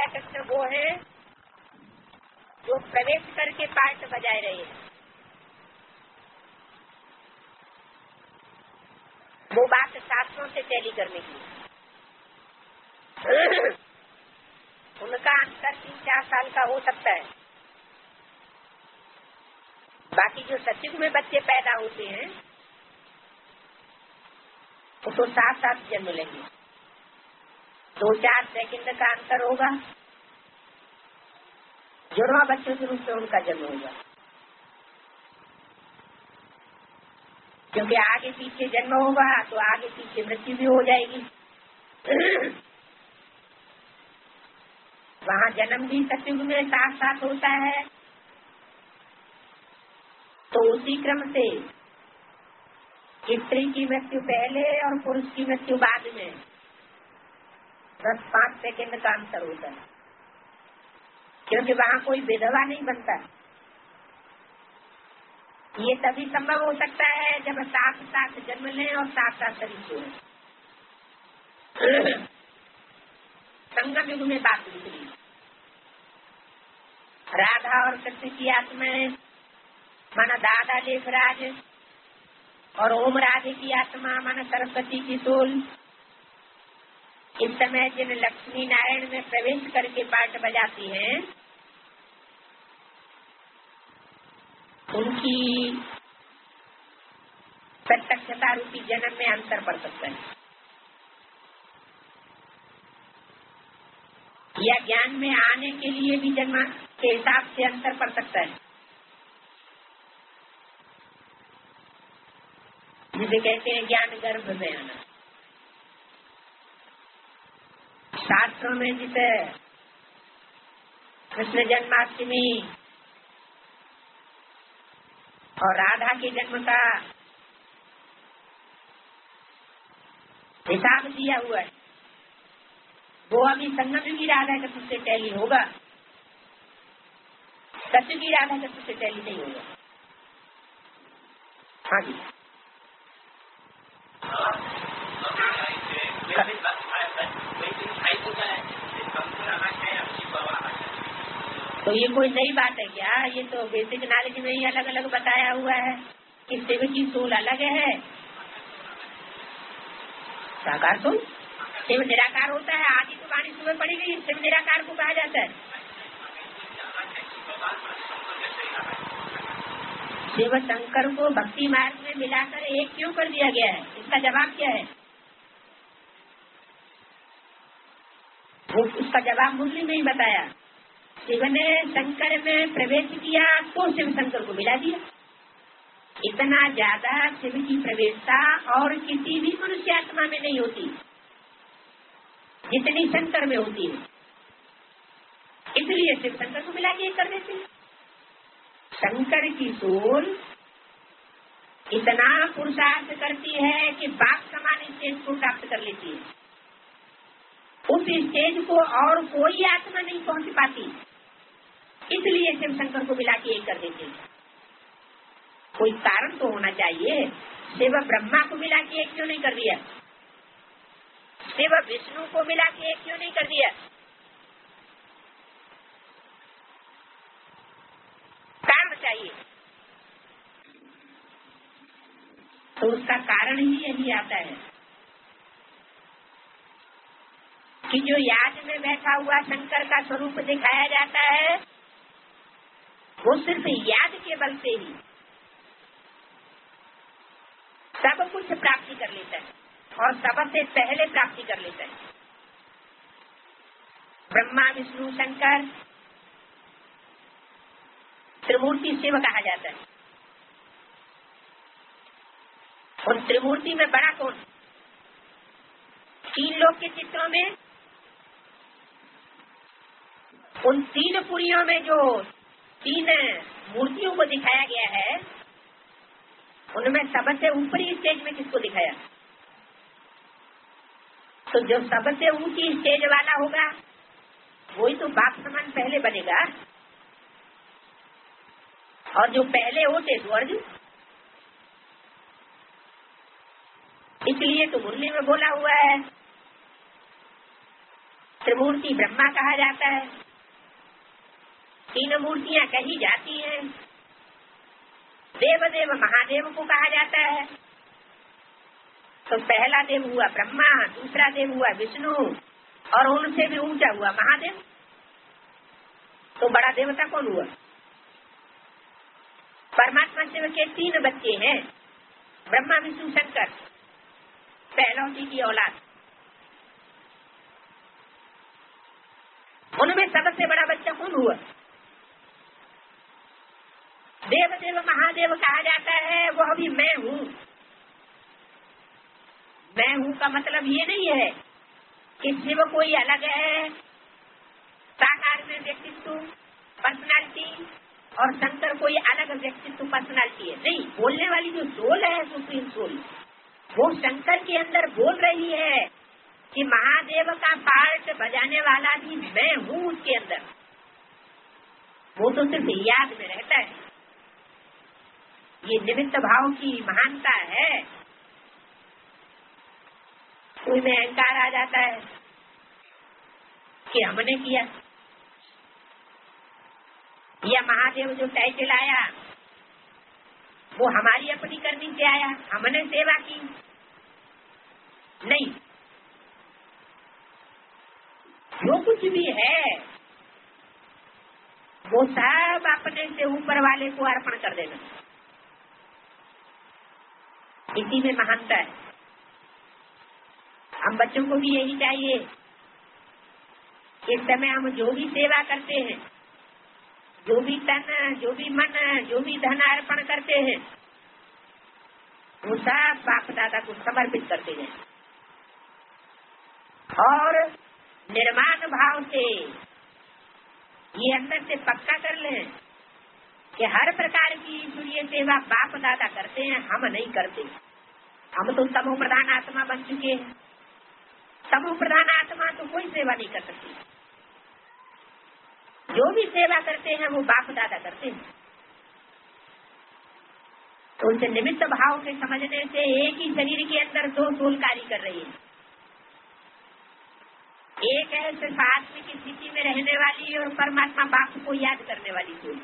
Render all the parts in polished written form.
राधा कृष्ण वो है जो प्रवेश करके पार्ट बजाए रहे हैं। वो बात शास्त्रों से टैली करने की। उनका अंतर 3-4 साल का हो सकता है। बाकी जो सतयुग में बच्चे पैदा होते हैं वो तो 7-7 जन्म लेंगे। 2-4 सेकंड का अंतर होगा। जुड़वा बच्चों के रूप में उनका जन्म होगा, क्योंकि आगे पीछे जन्म होगा तो आगे पीछे मृत्यु भी हो जाएगी। वहाँ जन्म भी सतयुग में साथ साथ होता है, तो उसी क्रम से स्त्री की मृत्यु पहले और पुरुष की मृत्यु बाद में 10-5 सेकंड का अंतर होता है, क्योंकि वहाँ कोई विधवा नहीं बनता। ये तभी संभव हो सकता है जब साथ जन्म लें और साथ शरीर छोड़ें। संगम युग में बात निकली। राधा और कृष्ण की आत्माएं माना दादा लेखराज और ओम राधे की आत्मा माना सरस्वती की सोल इस समय जिन लक्ष्मी नारायण में प्रवेश करके पाठ बजाती हैं, उनकी प्रत्यक्षता रूपी जन्म में अंतर पड़ सकता है, या ज्ञान में आने के लिए भी जन्म के हिसाब से अंतर पड़ सकता है, जिसे कहते हैं ज्ञान गर्भ में आना। शास्त्रों में जिसे कृष्ण जन्माष्टमी और राधा के जन्म का हिसाब दिया हुआ है, वो अभी संगम युगी राधा कृष्ण से टैली होगा, सतयुगी राधा कृष्ण से टैली नहीं होगा। हाँ जी। तो ये कोई नई बात है क्या? ये तो बेसिक नॉलेज में ही अलग अलग बताया हुआ है कि शिव की सोल अलग है। साकार सोल शिव निराकार होता है। आदि तो वाणी सुबह पड़ी गई, शिव निराकार को कहा जाता है। शिव शंकर को भक्ति मार्ग में मिलाकर एक क्यों कर दिया गया है? इसका जवाब क्या है? वो उसका जवाब मुरली में ही बताया। शिव ने शंकर में प्रवेश किया तो शिव शंकर को मिला दिया। इतना ज्यादा शिव की प्रवेशता और किसी भी मनुष्य आत्मा में नहीं होती जितनी शंकर में होती है, इसलिए शिव शंकर को मिला के कर देते हैं। शंकर की सोल इतना पुरुषार्थ करती है कि बाप समान स्टेज को प्राप्त कर लेती है। उस स्टेज को और कोई आत्मा नहीं पहुंच पाती, इसलिए शिव शंकर को मिला के एक कर देते हैं। कोई कारण तो होना चाहिए। शिव ब्रह्मा को मिला के एक क्यों नहीं कर दिया? शिव विष्णु को मिला के एक क्यों नहीं कर दिया? कारण चाहिए। तो उसका कारण ही यही आता है कि जो याद में बैठा हुआ शंकर का स्वरूप दिखाया जाता है, वो सिर्फ याद के बल से ही सब कुछ प्राप्ति कर लेता है और सबसे पहले प्राप्ति कर लेता है। ब्रह्मा विष्णु शंकर त्रिमूर्ति शिव कहा जाता है। उन त्रिमूर्ति में बड़ा कौन? 3 लोक के चित्रों में उन 3 पुरियों में जो 3 मूर्तियों को दिखाया गया है, उनमें सबसे ऊपरी स्टेज में किसको दिखाया? तो जो सबसे ऊंची स्टेज वाला होगा वही तो बाप समान पहले बनेगा, और जो पहले होते तो अर्जुन। इसलिए तो मुरली में बोला हुआ है त्रिमूर्ति ब्रह्मा कहा जाता है, 3 मूर्तियां कही जाती हैं। देवदेव महादेव को कहा जाता है। तो पहला देव हुआ ब्रह्मा, दूसरा देव हुआ विष्णु और उनसे भी ऊंचा हुआ महादेव। तो बड़ा देवता कौन हुआ? परमात्मा शिव के 3 बच्चे हैं, ब्रह्मा विष्णु शंकर, पहलौती की औलाद। उनमें सबसे बड़ा बच्चा कौन हुआ? देवदेव महादेव कहा जाता है, वह भी मैं हूँ। मैं हूँ का मतलब ये नहीं है कि शिव कोई अलग है, साकार में व्यक्तित्व पर्सनालिटी, और शंकर कोई अलग व्यक्तित्व पर्सनालिटी है। नहीं, बोलने वाली जो सोल है, सुप्रीम सोल, वो शंकर के अंदर बोल रही है कि महादेव का पार्ट बजाने वाला भी मैं हूँ उसके अंदर। वो तो सिर्फ याद में रहता है। ये निमित्त भाव की महानता है। कोई में अहंकार आ जाता है कि हमने किया, या महादेव जो टाइटल आया वो हमारी अपनी करनी से आया, हमने सेवा की। नहीं, जो कुछ भी है वो सब अपने से ऊपर वाले को अर्पण कर देना, इसी में महानता है। हम बच्चों को भी यही चाहिए। इस समय हम जो भी सेवा करते हैं, जो भी तन, जो भी मन, जो भी धन अर्पण करते हैं, वो सब बाप दादा को समर्पित करते हैं। और निर्माण भाव से ये अंदर से पक्का कर लें कि हर प्रकार की ईश्वरीय सेवा बाप दादा करते हैं, हम नहीं करते। हम तो समूह प्रधान आत्मा बन चुके हैं। समूह प्रधान आत्मा तो कोई सेवा नहीं कर सकती। जो भी सेवा करते हैं वो बाप दादा करते हैं। तो उनसे निमित्त भाव के समझने से एक ही शरीर के अंदर 2 सोल कार्य कर रही है। एक है सिर्फ आत्मा की स्थिति में रहने वाली और परमात्मा बाप को याद करने वाली सोल।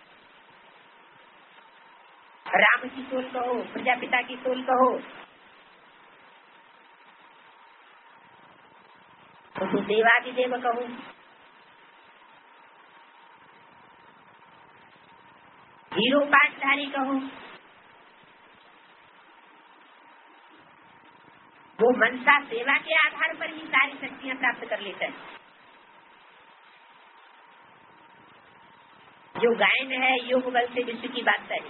राम की सोल कहो, प्रजापिता की सोल कहो, तो देवादिदेव कहो, हीरो पाठधारी कहो, वो मनसा सेवा के आधार पर ही सारी शक्तियां प्राप्त कर लेता है। जो गायन है योग बल से विश्व की बादशाही।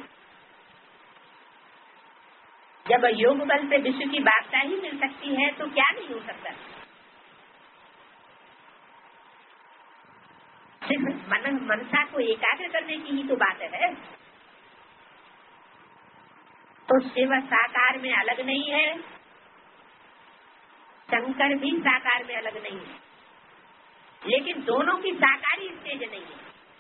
जब योग बल से विश्व की बादशाही मिल सकती है तो क्या नहीं हो सकता। सिर्फ मनसा को एकाग्र करने की ही तो बात है। तो शिव साकार में अलग नहीं है, शंकर भी साकार में अलग नहीं है, लेकिन दोनों की साकारी स्टेज नहीं है।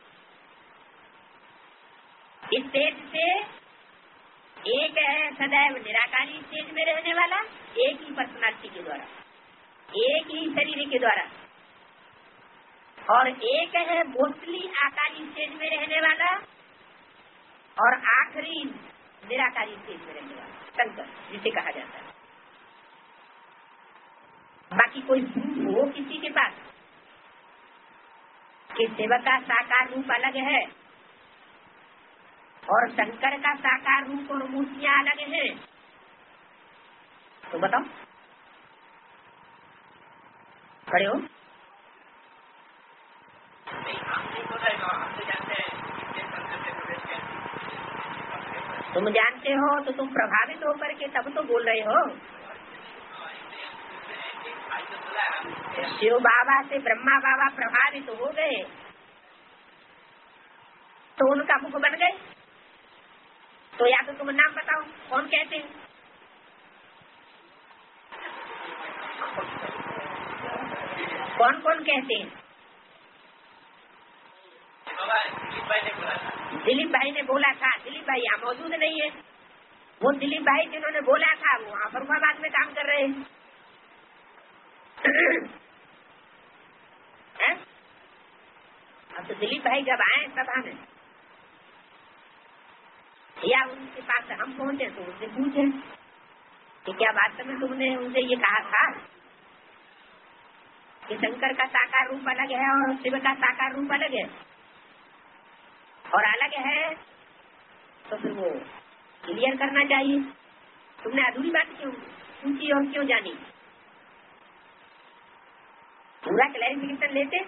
स्टेज से एक है सदैव निराकारी स्टेज में रहने वाला, एक ही पर्सनालिटी के द्वारा, एक ही शरीर के द्वारा, और एक है मोस्टली आकारी स्टेज में रहने वाला और आखिरी निराकारी स्टेज में रहने वाला शंकर, जिसे कहा जाता है। बाकी कोई रूप हो किसी के पास कि शिव का साकार रूप अलग है और शंकर का साकार रूप और मूर्तियां अलग हैं, तो बताओ, खड़े हो। तुम जानते हो तो तुम प्रभावित होकर के तब तो बोल रहे हो। शिव बाबा से ब्रह्मा बाबा प्रभावित हो गए तो उनका मुख बन गए। तो या तो तुम नाम बताओ, कौन कहते हैं? कौन कौन कहते हैं? दिलीप भाई ने बोला था। दिलीप भाई यहाँ मौजूद नहीं है। वो दिलीप भाई जिन्होंने बोला था वो वहाँ फरुखाबाद में काम कर रहे हैं। दिलीप भाई जब आए सभा में या उनके पास हम पहुंचे तो उनसे पूछे कि क्या वास्तव में तुमने उनसे ये कहा था कि शंकर का साकार रूप अलग है और शिव का साकार रूप अलग है और अलग है, तो फिर वो क्लियर करना चाहिए। तुमने अधूरी बात क्यों पूछी और क्यों जानी? पूरा क्लैरिफिकेशन लेते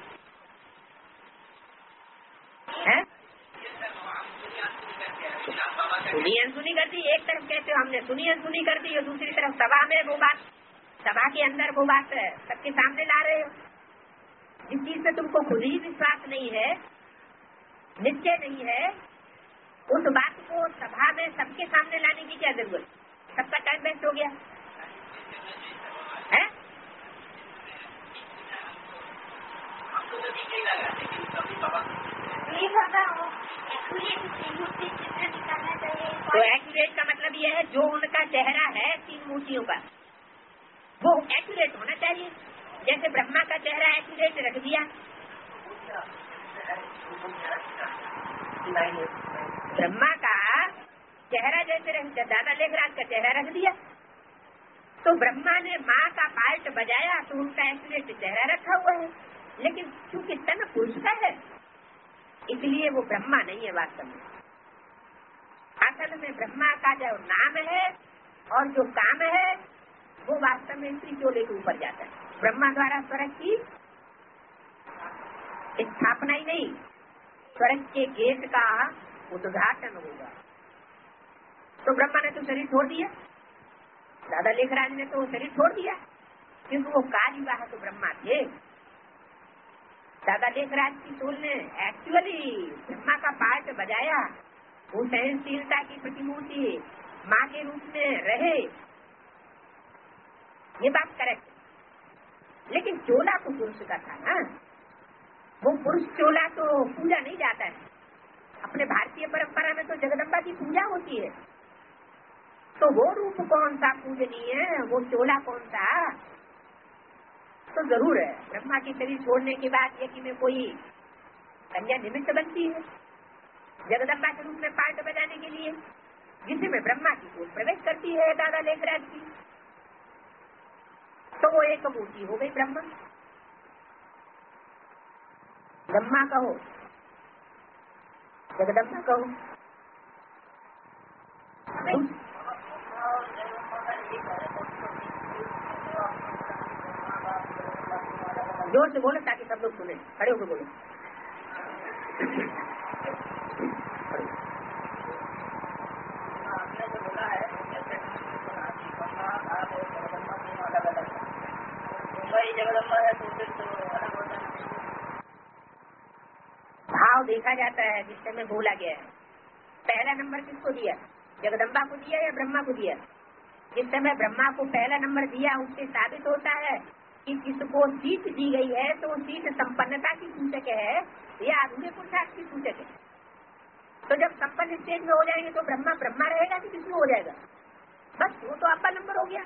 हैं। सुनी अनसुनी कर दी, एक तरफ कहते हो हमने सुनी अनसुनी कर दी और दूसरी तरफ सभा में वो बात, सभा के अंदर वो बात सबके सामने ला रहे हो। जिस चीज पे तुमको खुद ही विश्वास नहीं है, निश्चय नहीं है, उस बात को सभा में सबके सामने लाने की क्या जरूरत? सबका टाइम वेस्ट हो गया है। तो एक्यूरेट का मतलब ये है जो उनका चेहरा है 3 मूर्तियों का वो एक्यूरेट होना चाहिए। जैसे ब्रह्मा का चेहरा एक्यूरेट रख दिया, ब्रह्मा का चेहरा जैसे दादा लेखराज का चेहरा रख दिया, तो ब्रह्मा ने माँ का पार्ट बजाया तो उनका एक्यूरेट चेहरा रखा हुआ है। लेकिन चूंकि तन पुरुष का है इसलिए वो ब्रह्मा नहीं है वास्तव में। असल में ब्रह्मा का जो नाम है और जो काम है वो वास्तव में इसी चोले के ऊपर जाता है। ब्रह्मा द्वारा स्वर्ग की स्थापना ही नहीं, स्वर्ग के गेट का उद्घाटन होगा। तो ब्रह्मा ने तो शरीर छोड़ दिया, दादा लेखराज ने तो शरीर छोड़ दिया क्योंकि वो कार्यवाह तो ब्रह्मा थे। दादा लेखराज की सोल ने एक्चुअली ब्रह्मा का पार्ट बजाया, वो सहनशीलता की प्रतिमूर्ति माँ के रूप में रहे, ये बात करेक्ट। लेकिन चोला तो पुरुष का था ना, वो पुरुष चोला तो पूजा नहीं जाता है। अपने भारतीय परंपरा में तो जगदम्बा की पूजा होती है, तो वो रूप कौन सा पूजनीय है, वो चोला कौन सा? तो जरूर है ब्रह्मा की शरीर छोड़ने के बाद यज्ञ में कोई कन्या निमित्त बनती है जगदम्बा के रूप में पार्ट बजाने के लिए, जिसमें ब्रह्मा की सोच प्रवेश करती है दादा लेखराज की, तो वो एक मूर्ति हो गई ब्रह्मा। ब्रह्मा कहो, जगदम्बा कहो, जोर से बोलो ताकि सब लोग सुने। खड़े होकर बोलो। आपने जो बोला है जगदम्बा है तो फिर तो अलग होता है। भाव देखा जाता है जिस समय बोला गया है। पहला नंबर किसको दिया? जगदम्बा को दिया या ब्रह्मा को दिया? जिस समय ब्रह्मा को पहला नंबर दिया उससे साबित होता है कि जिसको सीट दी गई है तो सीट संपन्नता की सूचक है या अधूरे पुरुषार्थ की सूचक है। तो जब संपन्न स्टेज में हो जाएंगे तो ब्रह्मा ब्रह्मा रहेगा कि विष्णु हो जाएगा? बस वो तो आपका नंबर हो गया।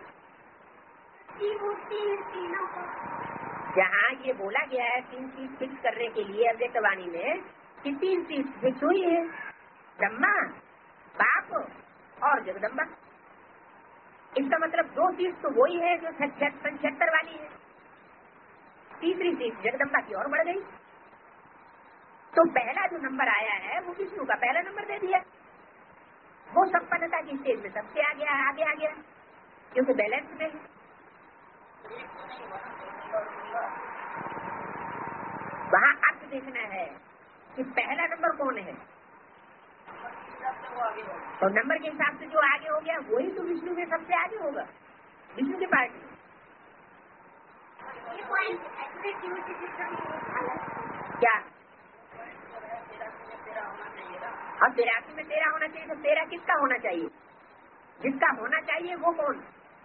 जहाँ ये बोला गया है 3 चीज फिक्स करने के लिए अव्यक्तवाणी में कि 3 चीज फिक्स हुई है, ब्रह्मा, बाप और जगदम्बा। इसका मतलब 2 चीज तो वही है जो 76 वाली है, तीसरी चीज जगदम्बा की और बढ़ गई। तो पहला जो नंबर आया है वो विष्णु का पहला नंबर दे दिया, वो संपन्नता की स्टेज में सबसे आगे आ गया क्योंकि बैलेंस में है। वहाँ अर्थ देखना है कि पहला नंबर कौन है, तो नंबर के हिसाब से जो आगे हो गया वही तो विष्णु के सबसे आगे होगा, विष्णु के पार्टी। क्या? अब 83 में 13 होना चाहिए, तो 13 किसका होना चाहिए? जिसका होना चाहिए वो कौन?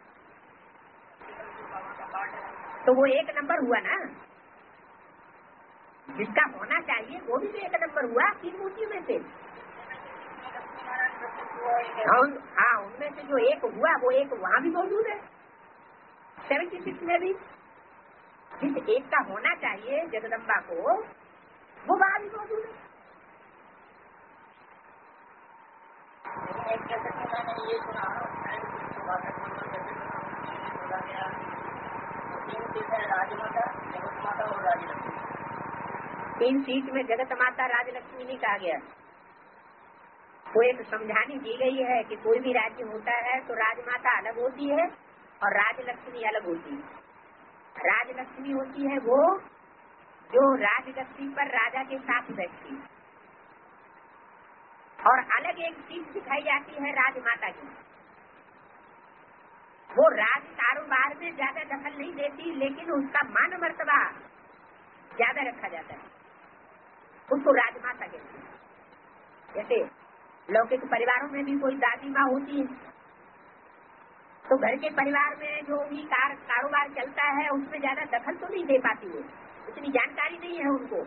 तो वो 1 नंबर हुआ ना, जिसका होना चाहिए वो भी तो 1 नंबर हुआ 3 मूर्तियों में से। हाँ, उनमें से जो 1 हुआ वो 1 वहाँ भी मौजूद है 76 में भी। जिस 1 का होना चाहिए जगदम्बा को वो वहां भी मौजूद है। ये सुना राजमाता, जगत माता और राजलक्ष्मी। 3 सीट में जगत माता राजलक्ष्मी नहीं कहा गया। वो एक समझानी दी गई है कि कोई भी राज्य होता है तो राजमाता अलग होती है और राजलक्ष्मी अलग होती है। राजलक्ष्मी होती है वो जो राजगद्दी पर राजा के साथ बैठती है, और अलग एक सीट दिखाई जाती है राजमाता की। वो राज कारोबार में ज्यादा दखल नहीं देती, लेकिन उसका मान मर्तबा ज्यादा रखा जाता है, उसको राजमाता कहते हैं। जैसे लौकिक परिवारों में भी कोई दादी माँ होती है तो घर के परिवार में जो भी कारोबार चलता है उसमें ज्यादा दखल तो नहीं दे पाती, वो इतनी जानकारी नहीं है उनको,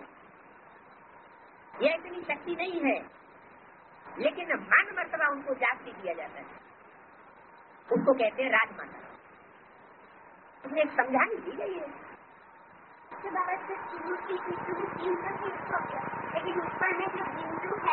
यह इतनी शक्ति नहीं है, लेकिन मान मर्तबा उनको जाति दिया जाता है, उसको कहते हैं राजमाता। उसमें एक समझानी दी गई है। लेकिन ऊपर में जो बिंदु है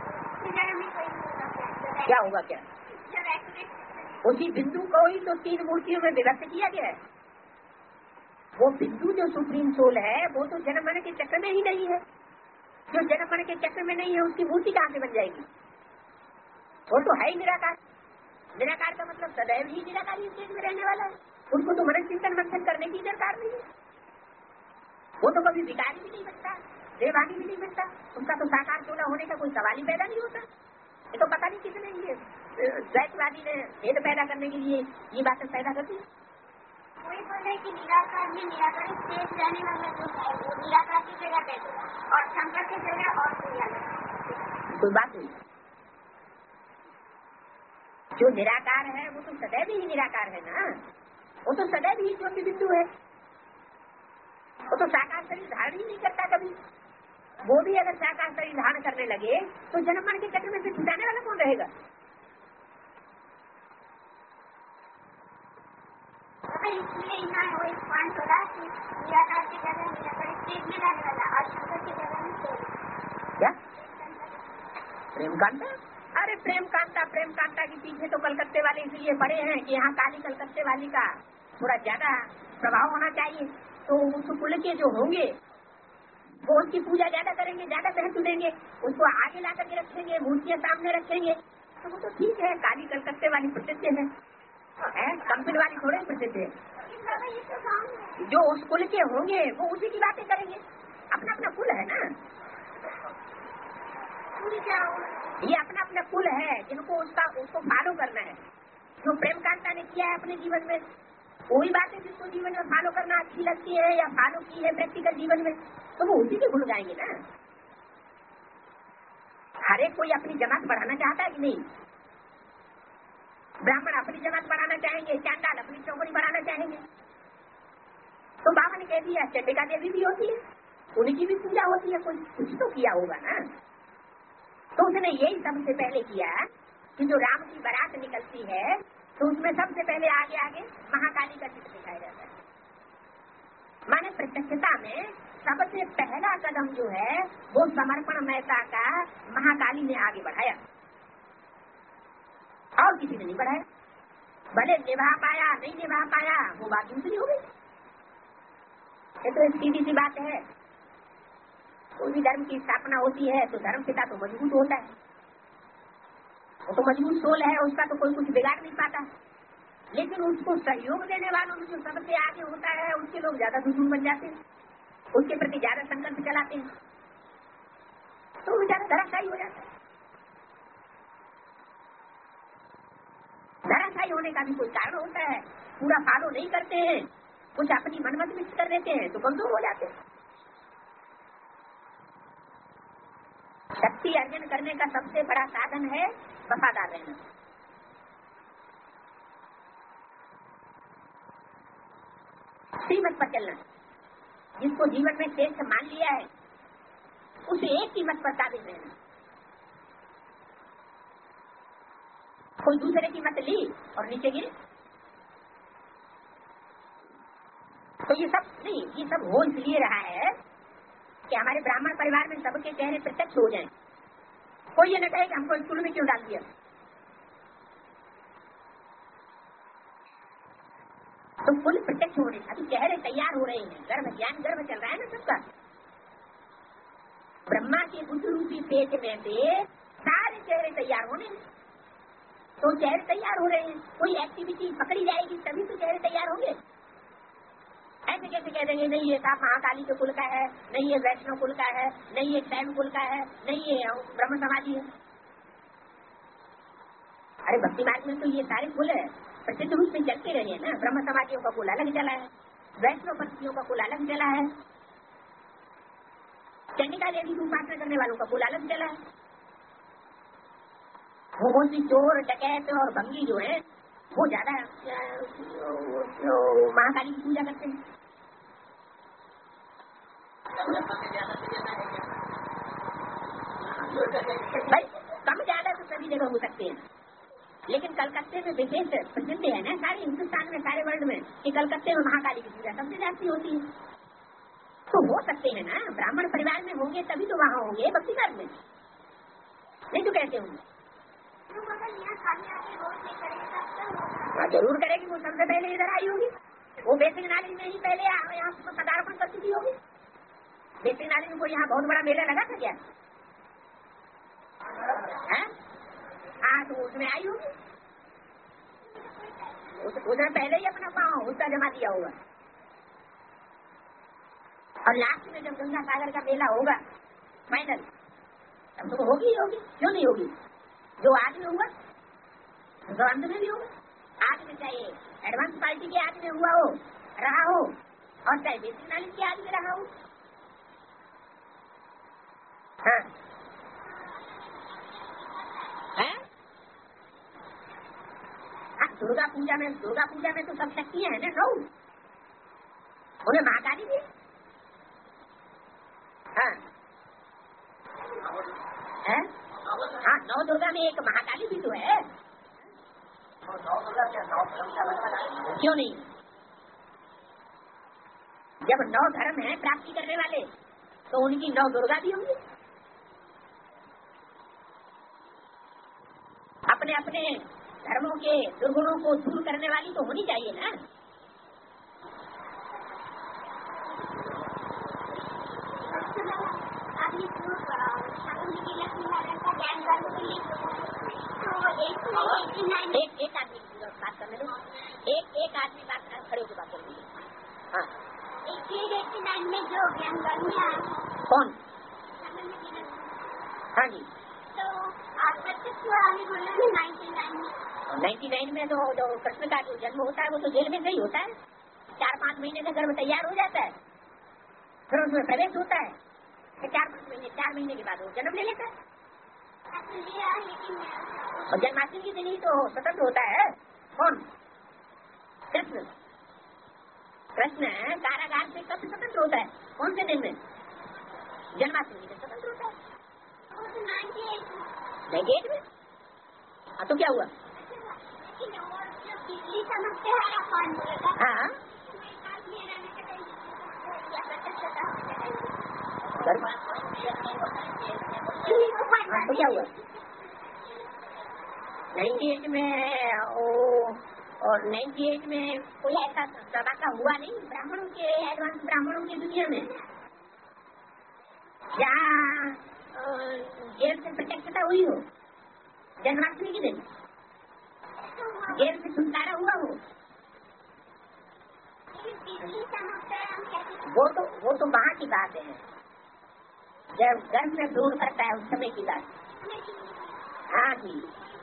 क्या होगा? क्या उसी बिंदु को ही तो 3 मूर्तियों में विभक्त किया गया है। वो बिंदु जो सुप्रीम सोल है वो तो जन्म मरण के चक्र में ही नहीं है। जो जन्म मरण के चक्र में नहीं है उसकी मूर्ति कहाँ से बन जाएगी? वो तो है ही निराकार। निराकार का मतलब सदैव ही निराकारी स्टेज में रहने वाला है, उनको तो मन चिंतन मंथन करने की दरकार नहीं है। वो तो कभी विकारी भी नहीं बनता, देवानी भी नहीं बनता, उनका तो साकार चोला होने का कोई सवाल ही पैदा नहीं होता। ये तो पता नहीं कितने ये द्वैतवादी ने भेद पैदा करने के लिए ये बातें पैदा कर दी। कोई बोल रहे कि निराकार में निराकारी स्टेज रहने वाला जो है वो निराकार की जगह बैठेगा और शंकर की जगह और कोई अलग कोई बात नहीं। जो निराकार है वो तो सदैव ही निराकार है ना, वो तो सदैव ही ज्योति बिंदु है, वो तो साकार शरीर धारण ही नहीं करता कभी। वो भी अगर साकार शरीर धारण करने लगे तो जन्म मरण के चक्र में से छुटाने वाला कौन रहेगा? इसलिए यहाँ वो एक पॉइंट हो रहा कि निराकार की जगह निराकार स्टेज में रहने वाला और शंकर की जगह में क्या प्रेम कांता? अरे प्रेम कांता के पीछे तो कलकत्ते वाले इसलिए पड़े हैं कि यहाँ काली कलकत्ते वाली का थोड़ा ज्यादा प्रभाव होना चाहिए, तो उस कुल के जो होंगे वो उसकी पूजा ज्यादा करेंगे, ज्यादा महत्व देंगे, उसको आगे ला करके रखेंगे, मूर्तियां सामने रखेंगे, तो वो तो ठीक है। काली कलकत्ते वाली प्रसिद्ध है, कंपनी वाली थोड़े प्रसिद्ध है। जो उस कुल के होंगे वो उसी की बातें करेंगे, अपना अपना कुल है ना, ये अपना अपना कुल है जिनको उसको फॉलो करना है। जो प्रेम कांता ने किया है अपने जीवन में, वही बातें जिसको जीवन में फॉलो करना अच्छी लगती है या फॉलो की है प्रैक्टिकल जीवन में, तो वो उसी के भूल जाएंगे ना। हर एक कोई अपनी जमात बढ़ाना चाहता है कि नहीं? ब्राह्मण अपनी जमात बढ़ाना चाहेंगे, चांडाल अपनी चौकड़ी बढ़ाना चाहेंगे। तो बाबा ने कह दिया चंडिका देवी भी होती है, उनकी भी पूजा होती है, कोई कुछ तो किया होगा ना। तो उसने यही सबसे पहले किया कि जो राम की बारात निकलती है तो उसमें सबसे पहले आगे आगे महाकाली का चित्र दिखाया जाता है। माने प्रत्यक्षता में सबसे पहला कदम जो है वो समर्पण महता का महाकाली ने आगे बढ़ाया, और किसी ने नहीं बढ़ाया। भले निभा पाया नहीं निभा पाया वो बात दूसरी हो गई। ये तो एक सीधी सी बात है। कोई भी धर्म की स्थापना होती है तो धर्म पिता तो मजबूत होता है, वो तो मजबूत सोल है, उसका तो कोई कुछ बिगाड़ नहीं पाता। लेकिन उसको सहयोग देने वालों में जो सबसे आगे होता है उसके लोग ज्यादा दुश्मन बन जाते हैं, उसके प्रति ज्यादा संकल्प चलाते हैं, तो वो ज्यादा धराशायी हो जाता है। धराशायी होने का भी कोई कारण होता है, पूरा फॉलो नहीं करते हैं, कुछ अपनी मनमत मिक्स कर देते हैं तो कमजोर हो जाते हैं। शक्ति अर्जन करने का सबसे बड़ा साधन है वफादार रहना। श्रीमत पर चलना, जिसको जीवन में श्रेष्ठ मान लिया है उसे एक की मत पर काबिल रहना। कोई दूसरे की मत ली और नीचे गिरे तो ये सब नहीं, ये सब हो इसलिए रहा है कि हमारे ब्राह्मण परिवार में सबके चेहरे प्रत्यक्ष हो जाएं। कोई ये न कहे कि हमको स्कूल में क्यों डाल दिया। तो कुल प्रत्यक्ष हो रहे, अभी चेहरे तैयार हो रहे हैं, गर्भ ज्ञान गर्भ चल रहा है ना सबका। ब्रह्मा के बुद्ध रूपी पेट में से सारे चेहरे तैयार होने, तो चेहरे तैयार हो रहे हैं। कोई एक्टिविटी पकड़ी जाएगी तभी तो चेहरे तैयार होंगे। ऐसे कैसे कह देंगे नहीं ये साहब महाकाली के कुल का है, नहीं ये वैष्णव कुल का है, नहीं ये शैव कुल का है, नहीं ये ब्रह्म समाधि है। अरे भक्ति मार्ग में तो ये सारे कुल है प्रसिद्ध रूप में चलते रहे हैं ना। ब्रह्म समाधियों का कुल अलग चला है, वैष्णव पत्नियों का कुल अलग चला है, चंडिका देवी की उपासना करने वालों का कुल अलग चला है। वो चोर डकैत और भंगी जो है वो ज्यादा महाकाली की पूजा करते हैं। भाई कम ज्यादा तो सभी जगह हो सकते हैं, लेकिन कलकत्ते में विशेष प्रसिद्ध है ना सारे हिंदुस्तान में, सारे वर्ल्ड में, कि कलकत्ते में महाकाली की पूजा सबसे ज्यादा होती है। तो हो सकते हैं ना, ब्राह्मण परिवार में होंगे तभी तो वहाँ होंगे भक्ति मार्ग में, नहीं तो कैसे होंगे। जरूर करेगी, वो सबसे पहले इधर आई होगी। वो बेसिक नॉलेज में ही पहले यहाँ पदार्पण कर चुकी होगी। बेसिक नॉलेज में कोई यहाँ बहुत बड़ा मेला लगा था क्या? हाँ, तो उसमें आई होगी, उसने पहले ही अपना पाँव उसका जमा दिया होगा। और लास्ट में जब गंगा सागर का मेला होगा फाइनल, तब तो होगी ही होगी, क्यों नहीं होगी। जो आज में हुआ तो अंत में भी होगा। आज में चाहे एडवांस पार्टी के आज में हुआ हो, रहा हो, और चाहे बेसिक नॉलेज के आज में रहा हो। हाँ दुर्गा पूजा में तो सब शक्तियां है ना, नौ, उन्हें महाकाली भी। हाँ नौ दुर्गा में एक महाकाली भी तो है। क्यों नहीं? जब 9 धर्म है प्राप्ति करने वाले, तो उनकी 9 दुर्गा भी होंगी। अपने अपने धर्मों के दुर्गुणों को दूर करने वाली तो होनी चाहिए ना। एक आदमी बात करने दो, एक आदमी बात खड़े होकर बात करेंगे। हाँ 89 में जो ज्ञानगर्भियाँ कौन? हाँ जी, तो आप 99 में तो जो कृष्ण का जो जन्म होता है वो तो जेल में नहीं होता है। 4-5 महीने का गर्भ तैयार हो जाता है, फिर उसमें प्रवेश होता है, फिर 4 महीने के बाद वो जन्म ले लेता है। और जन्माष्टमी के दिन ही तो स्वतंत्र होता है। कौन? कृष्ण कारागार से कब स्वतंत्र होता है? कौन से दिन में? जन्माष्टमी में स्वतंत्र होता है। 98 में। हाँ तो क्या हुआ? हाँ तो क्या हुआ? 98 में और 98 में कोई ऐसा धमाका हुआ नहीं ब्राह्मणों के, एडवांस ब्राह्मणों की दुनिया में, जहाँ जेल से प्रत्यक्षता हुई हो। जन्माष्टमी के दिन जेल से छुटकारा हुआ हो। वो तो वहाँ की बात है, जब गर्भ में भ्रूण करता है उस समय की बात। हाँ जी,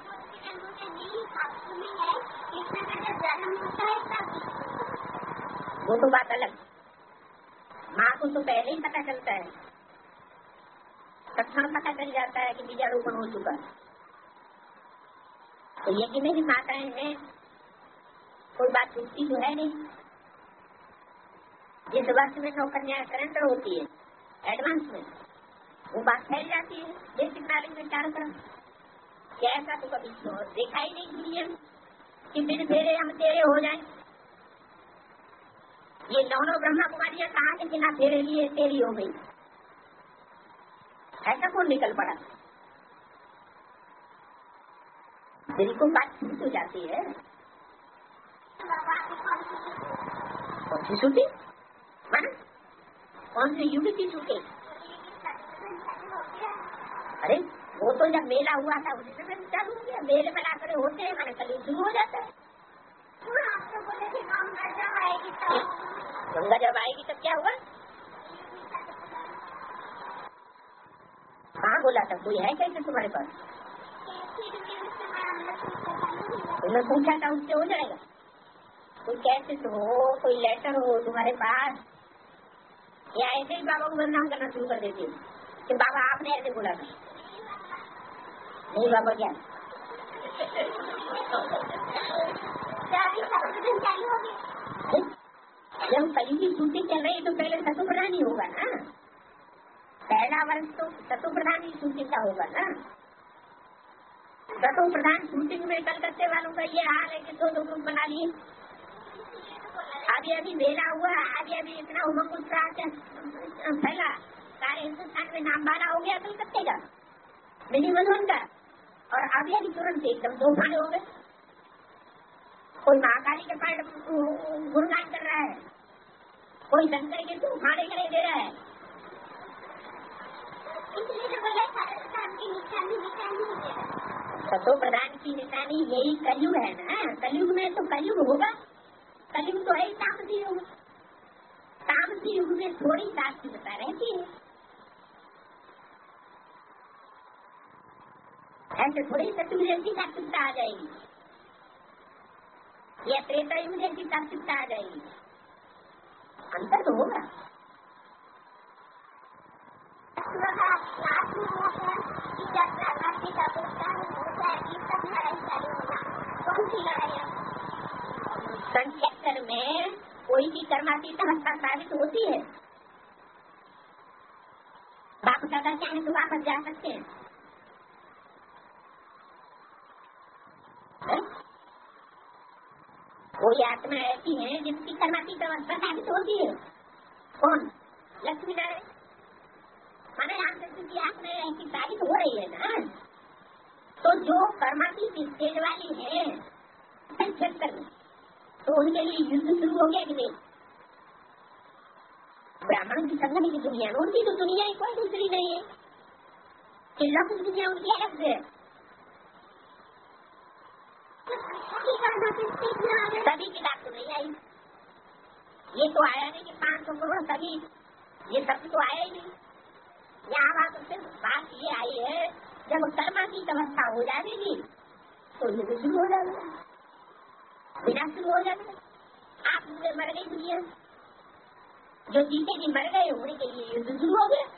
वो तो बात अलग। माँ को तो पहले ही पता चलता है, तत्क्षण पता चल जाता है कि बीजारोपण हो चुका है। तो यज्ञ में ही माताएं हैं, कोई बात छूटती तो है नहीं। जिस वर्ष में 9 कन्या सरेंडर होती है एडवांस में, वो बात फैल जाती है बेसिक नॉलेज में चारों तरफ। क्या ऐसा तो कभी देखा ही नहीं दुनिया में कि बिन फेरे हम तेरे हो जाए। ये 9 ब्रह्मा कुमारियां कहाँ के बिना फेरे लिए तेरी हो गई। ऐसा कौन निकल पड़ा? दिल को बात छूट हो जाती है। कौन सी छूटी? कौन सी युग की छूटी? अरे वो तो जब मेला हुआ था उसी समय चालू हो गया। मेले में लाकर होते हैं मैंने कल शुरू हो जाता है। गंगा जब आएगी तब क्या होगा? कहाँ बोला था? कोई है कैसे तुम्हारे पास? तुमने पूछा था उससे हो जाएगा? कोई कैसेट हो, कोई लेटर हो तुम्हारे पास, या ऐसे ही बाबा को बदनाम करना शुरू कर देते कि बाबा आपने ऐसे बोला था? नहीं बाबा क्या जब कहीं की शूटिंग चल रही है तो पहले सतु प्रधान ही होगा ना। पहला वर्ष तो सतु प्रधान ही शूटिंग का होगा ना। सतु प्रधान शूटिंग में कलकत्ते वालों का ये हाल है कि दो ग्रुप बना लिए। अभी मेला हुआ, अभी इतना उमंग उत्साह फैला, सारे हिंदुस्तान में नाम बारा हो गया कलकत्ते का, मिनी मधुबन का। और अभी तुरंत एकदम दो भाड़े हो गए। कोई महाकाली के पाठ गुणगान कर रहा है, कोई शंकर के दो भाड़े करे दे रहा है। सतो प्रधान की निशानी यही कलयुग है ना। कलयुग में तो कलयुग होगा। कलयुग तो है तामसी युग। तामसी युग में थोड़ी सात्विकता रहती है। ऐसे थोड़ी सतयुग जैसी सात्विकता आ जाएगी या त्रेता युग जैसी सात्विकता आ जाएगी। अंतर तो होगा। संचक्कर में कोई की कर्मातीत अवस्था साबित होती है। बाप दादा चाहे तो वापस जा सकते हैं। कोई आत्मा ऐसी है जिनकी कर्मातीत अवस्था साबित होती है। कौन? लक्ष्मी नारायण। माने रामचंद्र की आत्मा ऐसी साबित हो रही है ना। तो जो कर्मातीत स्टेज वाली है संचक्कर में, तो उनके लिए युद्ध शुरू हो गया कि नहीं? ब्राह्मण की संगठन की दुनिया में उनकी तो दुनिया ही कोई दूसरी नहीं है। लक्ष्मी दुनिया उनकी अलग से है। सभी किताब तो नहीं आई। ये तो आया नहीं कि 500 करोड़ सभी, ये सब तो आया ही नहीं। यहाँ बात सिर्फ बात ये आई है जब कर्मा की अवस्था हो जाएगी तो युद्ध शुरू हो जाएगा, विनाश शुरू हो जाएगा। आप पूरे मर गई दुनिया, जो जीते भी मर गए उनके लिए युद्ध शुरू हो गया।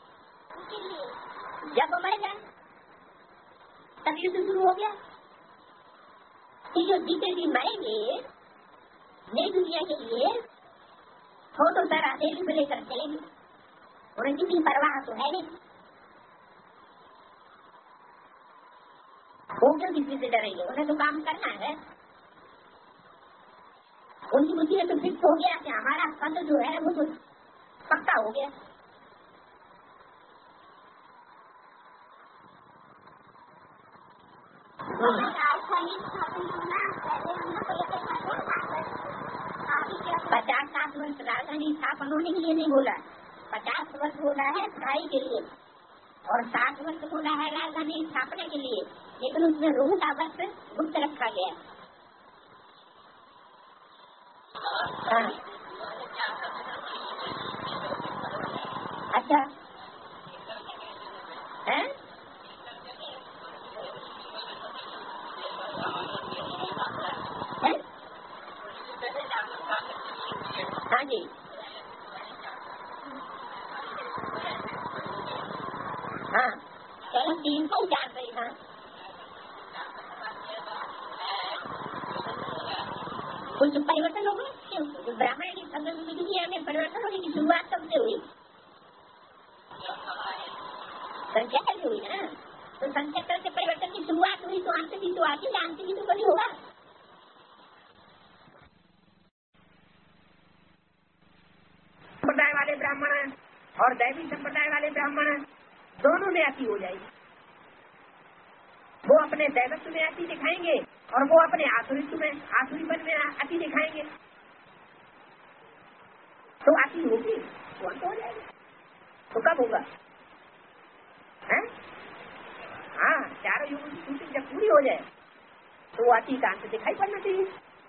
जब मर गए तब युद्ध शुरू हो गया। कि जो जीते भी मरेंगे नई दुनिया के लिए हो तो सर हथेली में लेकर चलेंगे। उन्हें किसी परवाह तो है नहीं। वो क्यों किसी से डरेंगे? उन्हें तो काम करना है। उनकी बुद्धि में तो फिक्स हो गया कि हमारा पद जो है वो तो पक्का हो गया। पचास 60 वर्ष राजधानी स्थापन होने के लिए नहीं बोला, 50 वर्ष बोला है पढ़ाई के लिए और 60 वर्ष बोला है राजधानी स्थापना के लिए। लेकिन उसमें रोह का वर्ष गुप्त रखा गया। हाँ। अच्छा है? हाँ जी। हाँ चलो 3 को जान रही। हाँ कुछ परिवर्तन हो गए। ब्राह्मण की दुनिया में परिवर्तन होने की शुरुआत कब से हुई? संचक्कर से हुई ना। तो संचक्कर से परिवर्तन की शुरुआत हुई तो अंत भी तो आती है, अंत भी तो कभी होगा। संप्रदाय वाले ब्राह्मण और दैवी संप्रदाय वाले ब्राह्मण दोनों में अति हो जाएगी। वो अपने दैवत्व में अति दिखाएंगे और वो अपने आसुरित्व में, आसुरीपन में अति दिखाएंगे। तो अति होगी तो अंत हो जाएगा। तो कब होगा? हैं? हाँ, चारों युगों की शूटिंग जब पूरी हो जाए तो वो अति का अंत दिखाई पड़ना चाहिए।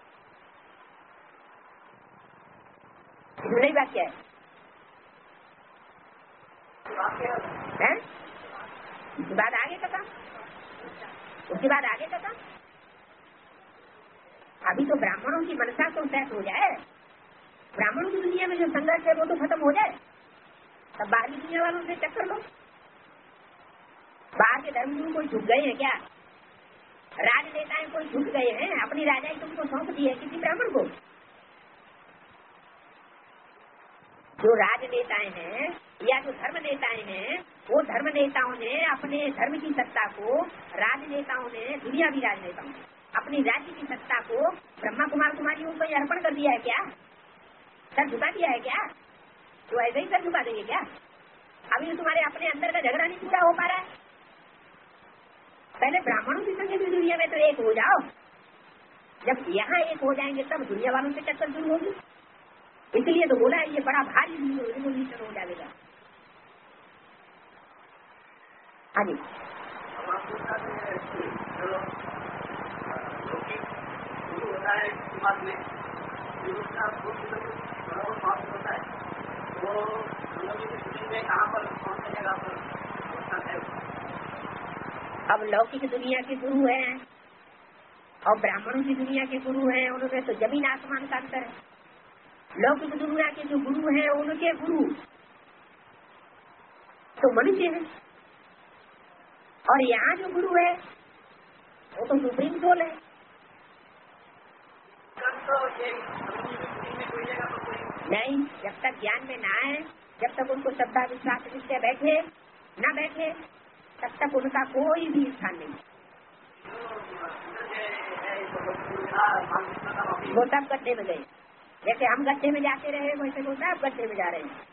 नहीं बात क्या है? उसके बाद आगे कथा, उसके बाद आगे कथा। अभी तो ब्राह्मणों की मनसा तो सेट हो जाए, ब्राह्मणों की दुनिया में जो संघर्ष है वो तो खत्म हो जाए, तब बाहरी दुनिया वालों से टक्कर लो। बाहर के धर्मगुरु कोई झुक गए हैं क्या? राजनेताएं कोई झुक गए हैं? अपनी राजाई तुमको सौंप दी है किसी ब्राह्मण को? जो राजनेताएं हैं या जो धर्म नेताएं हैं, वो धर्म नेताओं ने अपने धर्म की सत्ता को, राजनेताओं ने, दुनियावी राजनेताओं ने अपनी राज्य की सत्ता को ब्रह्मा कुमार कुमारियों को अर्पण कर दिया है क्या? सर झुका दिया है क्या? तो ऐसे ही सर झुका देंगे क्या? अभी तुम्हारे अपने अंदर का झगड़ा नहीं पूरा हो पा रहा है। पहले ब्राह्मणों की संग दुनिया में तो एक हो जाओ, जब यहाँ एक हो जाएंगे तब दुनिया वालों से टक्कर शुरू होगी। इसलिए तो बोला ये बड़ा भारी रिवोल्यूशन हो जाएगा। हाँ जी, होता है समाज में होता है वो में कहाँ पर कौन सी जगह पर होता है? अब लौकिक दुनिया के गुरु हैं और ब्राह्मणों की दुनिया के गुरु हैं, उनमें तो जमीन आसमान का अंतर है। लौकिक दुनिया के जो गुरु हैं उनके गुरु तो मनुष्य है, और यहाँ जो गुरु है वो तो सुप्रीम सोल है। नहीं, जब तक ज्ञान में ना आए, जब तक उनको श्रद्धा विश्वास निश्चय बैठे न बैठे, तब तक उनका कोई भी स्थान नहीं। वो सब गड्ढे में गए, जैसे हम गड्ढे में जाते रहे वैसे वो सब गड्ढे में जा रहे हैं।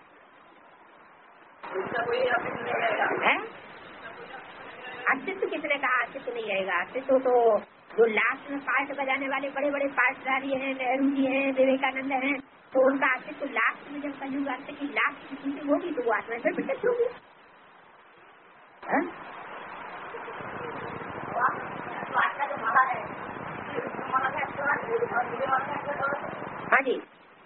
अस्तित्व किसने कहा अस्तित्व नहीं रहेगा? अस्तित्व तो जो लास्ट में पार्ट बजाने वाले बड़े बड़े पार्टधारी हैं, नेहरू जी हैं, विवेकानंद हैं, तो उनका अस्तित्व लास्ट में जब कलयुग अंत की लास्ट की शूटिंग होगी तो वो आत्मा फिर प्रत्यक्ष होगी। हाँ जी,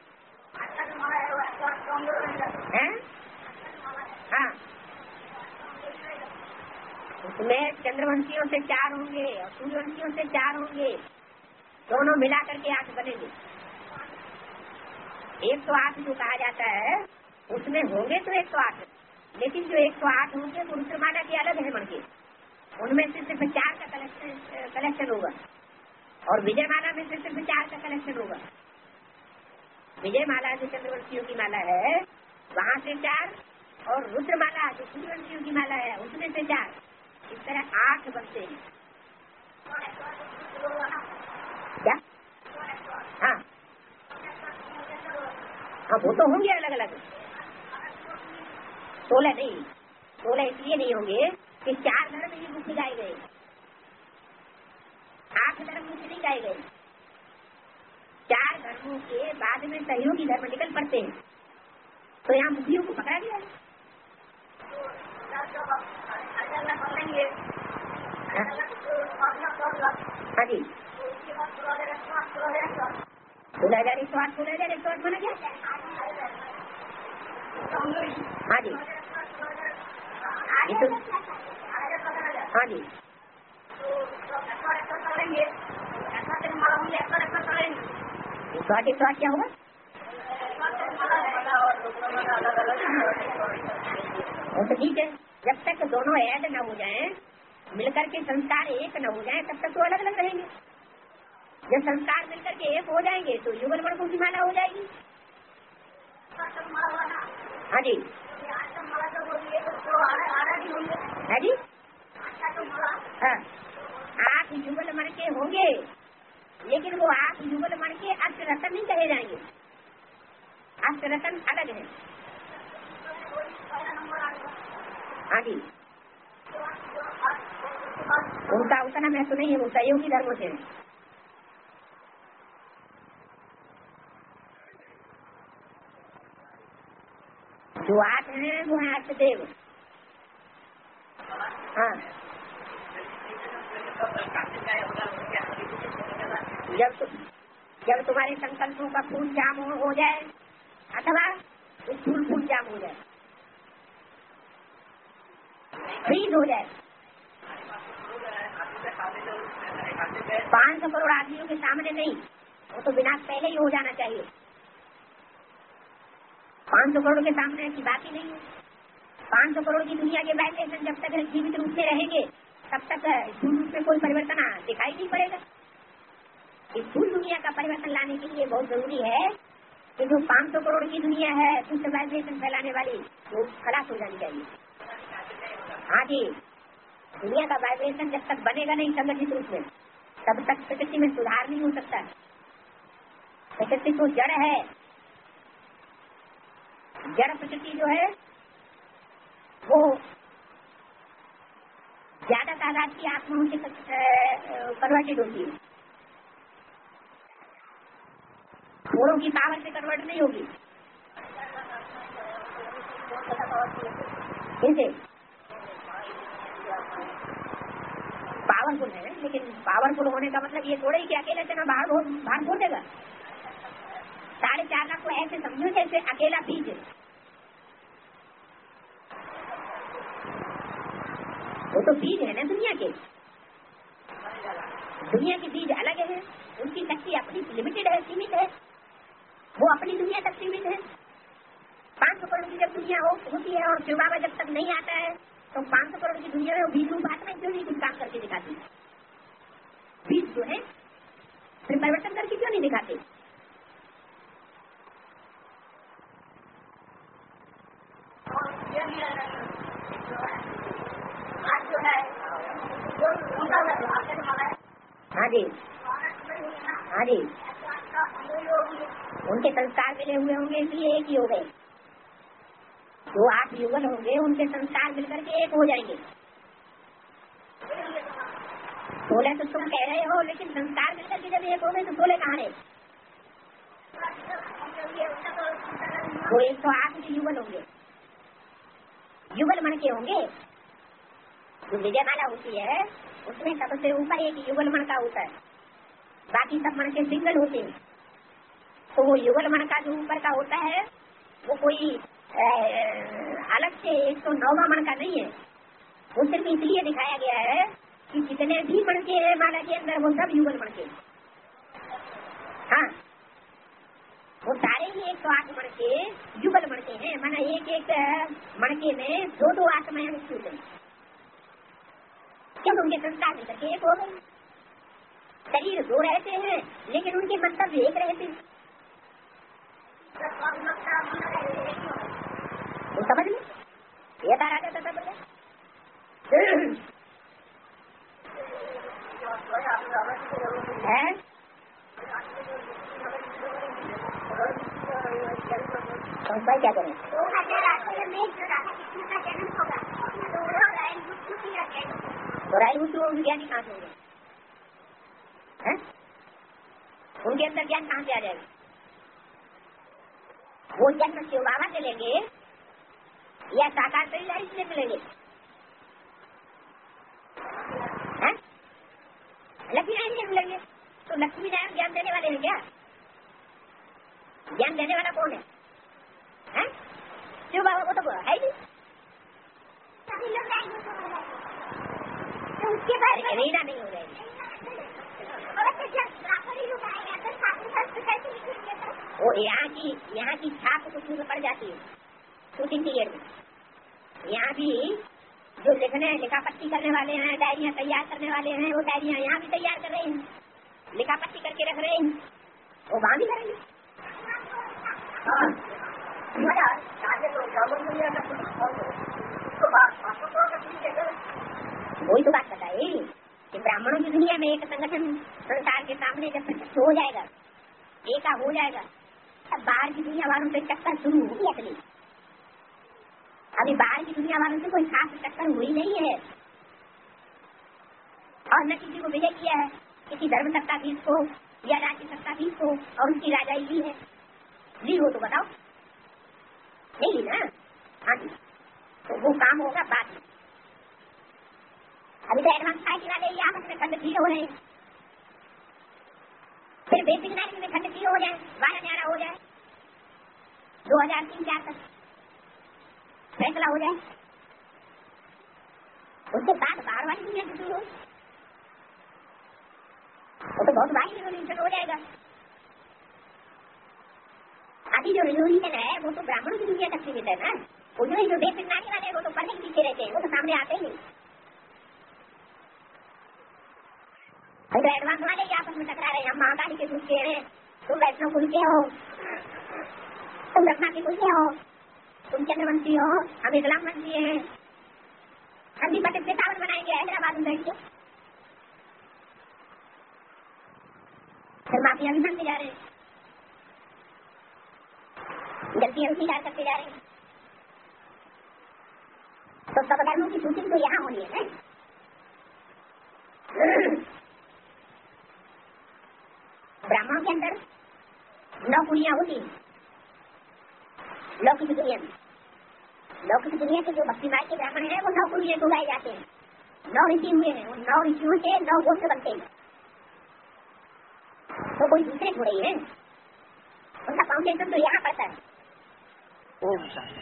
हाँ, उसमें चंद्रवंशियों से 4 होंगे और सूर्यवंशियों से 4 होंगे, दोनों मिला करके 8 बनेंगे। 108 जो कहा जाता है उसमें होंगे तो 108, लेकिन जो 108 होंगे वो रुद्रमाला के अलग है बनके, उनमें से सिर्फ 4 का कलेक्शन होगा और विजयमाला में से सिर्फ 4 का कलेक्शन होगा। विजयमाला जो चंद्रवंशियों की माला है वहाँ से 4, और रुद्रमाला जो सूर्यवंशियों की माला है उसमें से 4, इस तरह 8 बनते हैं। क्या? हाँ हाँ, वो तो होंगे अलग अलग। 16 नहीं, 16 इसलिए नहीं होंगे कि 4 धर्म ही मुख्य गाए गए, 8 धर्म मुख्य नहीं गाए गए। 4 धर्मों के बाद में सहयोगी धर्म निकल पड़ते हैं, तो यहाँ मुखियों को पकड़ा गया है। हाँ जी, 16,108 बना क्या? हाँ जी, हाँ जी, 108 क्या होगा? तो ठीक है, जब तक दोनों ऐड न हो जाएं, मिलकर के संस्कार एक न हो जाएं, तब तक तो अलग अलग रहेंगे। जब संस्कार मिलकर के एक हो जाएंगे तो युगल वर्गों की माला हो जाएगी। हाँ जी, है जी, हाँ, 8 युगल मण के होंगे, लेकिन वो 8 युगल मण के अष्टरत्न नहीं कहे जाएंगे। अष्टरत्न अलग है। हाँ जी, उनका उतना महत्व नहीं है, वो सहयोगी धर्मों से। जो आठ हैं वो है अष्टदेव। हाँ, जब तुम्हारे संकल्पों का फूल जाम हो जाए अथवा फूल जाम हो जाए, फ्रीज हो जाए, 500 करोड़ आदमियों के सामने नहीं, वो तो विनाश पहले ही हो जाना चाहिए। 500 करोड़ के सामने की बात ही नहीं है। 500 करोड़ की दुनिया के वाइब्रेशन जब तक जीवित रूप से रहेंगे तब तक स्थूल रूप में कोई परिवर्तन दिखाई नहीं पड़ेगा। इस स्थूल दुनिया का परिवर्तन लाने के लिए बहुत जरूरी है कि जो 500 करोड़ की दुनिया है उस वाइब्रेशन फैलाने वाली वो खलास हो जानी चाहिए। हाँ जी, दुनिया का वाइब्रेशन जब तक बनेगा नहीं संगठित रूप में तब तक प्रकृति में सुधार नहीं हो सकता। प्रकृति तो जड़ है, जड़ प्रकृति जो है वो ज्यादा तादाद की आत्माओं से कन्वर्टेड होती है, थोड़ों की पावर से कन्वर्ट नहीं होगी। इनसे पावरफुल है, लेकिन पावरफुल होने का मतलब ये थोड़ा ही कि अकेले से ना बाहर छोड़ देगा। 4.5 लाख को ऐसे समझो जैसे अकेला बीज है, वो तो बीज है ना दुनिया के। दुनिया के बीज अलग है, उनकी शक्ति अपनी लिमिटेड है, सीमित है, वो अपनी दुनिया तक सीमित है। 500 करोड़ की जब दुनिया होती है और शिव बाबा जब तक नहीं आता है तो 500 करोड़ की दुनिया में वो बीज रूप आत्मा क्यों नहीं कुछ काम करके दिखाती? बीज जो है फिर परिवर्तन करके क्यों नहीं दिखाते? हाँ जी, हाँ जी, उनके संस्कार मिले हुए होंगे इसलिए एक ही हो गए। जो 8 युगल होंगे उनके संस्कार मिलकर के एक हो जाएंगे। 16 तो तुम कह रहे हो, लेकिन संस्कार मिलकर के जब एक हो गए तो 16 कहाँ है? वो 108 के युगल होंगे, युगल मन के होंगे। जो विजयमाला होती है उसमें सबसे ऊपर एक युगल मन का होता है, बाकी सब मन के सिंगल होते हैं। तो वो युगल मन का जो ऊपर का होता है वो कोई अलग से 109वां मन का नहीं है। वो सिर्फ इसलिए दिखाया गया है कि जितने भी मन के हैं माला के अंदर वो सब युगल मन के। हाँ, वो सारे ही 108 मन के युगल मन के हैं। माना एक एक मणके में 2-2 आत्माएं विस्तृत हैं, क्योंकि उनके संस्कार मिलकर के एक हो गए। शरीर 2 रहते हैं लेकिन उनके मंतव्य एक रहते हैं। वो समझ लो, ये तारा का तब है संस्कार क्या करें? तो राय ज्ञानी कहाँ से होंगे? उनके अंदर ज्ञान कहाँ से आ जाएगा? वो जन्म शिव बाबा से लेंगे या साकार परिवार से मिलेंगे? लक्ष्मी नारायण से मिलेंगे। तो लक्ष्मी नारायण ज्ञान देने वाले हैं क्या? ज्ञान देने वाला कौन है? शिव बाबा को तो है ही उसके बाद रीना नहीं हो जाएगी। वो यहाँ की छाप कुछ में पड़ जाती है शूटिंग पीरियड में। यहाँ भी जो लिखा पट्टी करने वाले हैं, डायरियाँ तैयार करने वाले हैं, वो डायरियाँ यहाँ भी तैयार कर रहे हैं, लिखा पट्टी करके रख रहे हैं, वो वहाँ भी करेंगे। वही तो बात बताई कि ब्राह्मणों की दुनिया में एक संगठन संसार के सामने जब प्रत्यक्ष हो जाएगा, एका हो जाएगा, तब बाहर की दुनिया वालों से चक्कर शुरू होगी। अगली अभी बाहर की दुनिया दुनिया वालों से कोई खास टक्कर हुई नहीं है और न किसी को विजय किया है, किसी धर्म सत्ताधीश को या राज्य सत्ताधीश को, और उसकी राजाई ली है। ली हो तो बताओ, नहीं ली ना? हाँ जी, तो वो काम होगा बाद में। अभी तो एडवांस था कि ना गई आपस में खंड हो रहे हैं, फिर बेसिक नागरिक में खंड हो जाए, 12-11 हो जाए, 2003-4 तक फैसला हो जाए, उसके बाद बार वाली दुनिया की शुरू हो, वो तो बहुत भारी रिवोल्यूशन हो जाएगा। अभी जो रिवोल्यूशन है वो तो ब्राह्मणों की दुनिया तक सीमित है ना, वो जो बेसिक नागरिक वाले वो तो पढ़ने के पीछे रहते हैं, वो तो सामने आते ही नहीं। तो एडवांस वाले ही आपस में टकरा रहे हैं, हम महाकाली के कुछ के हैं, तुम वैष्णव कुल के हो, तुम रत्ना के कुल के हो, तुम चंद्रवंशी हो, हम इस्लाम वंशी हैं, हम भी पटक से टावर बनाएंगे हैदराबाद में बैठ के। फिर माफिया भी बनते जा रहे हैं, गलतियां स्वीकार करते जा रहे हैं। तो सब धर्मों की सूची तो यहाँ होनी है ना। ब्राह्मणों के अंदर 9 कुड़ियां होती हैं लौकिक दुनिया में। लौकिक दुनिया के जो भक्ति मार्ग के ब्राह्मण है वो 9 कुड़ियां उगाए जाते हैं, 9 ऋषि हुए हैं, उन 9 ऋषियों से 9 गोत्र बनते हैं। तो कोई दूसरे थोड़े ही है, उनका फाउंडेशन तो यहाँ पड़ता है। ओम शांति।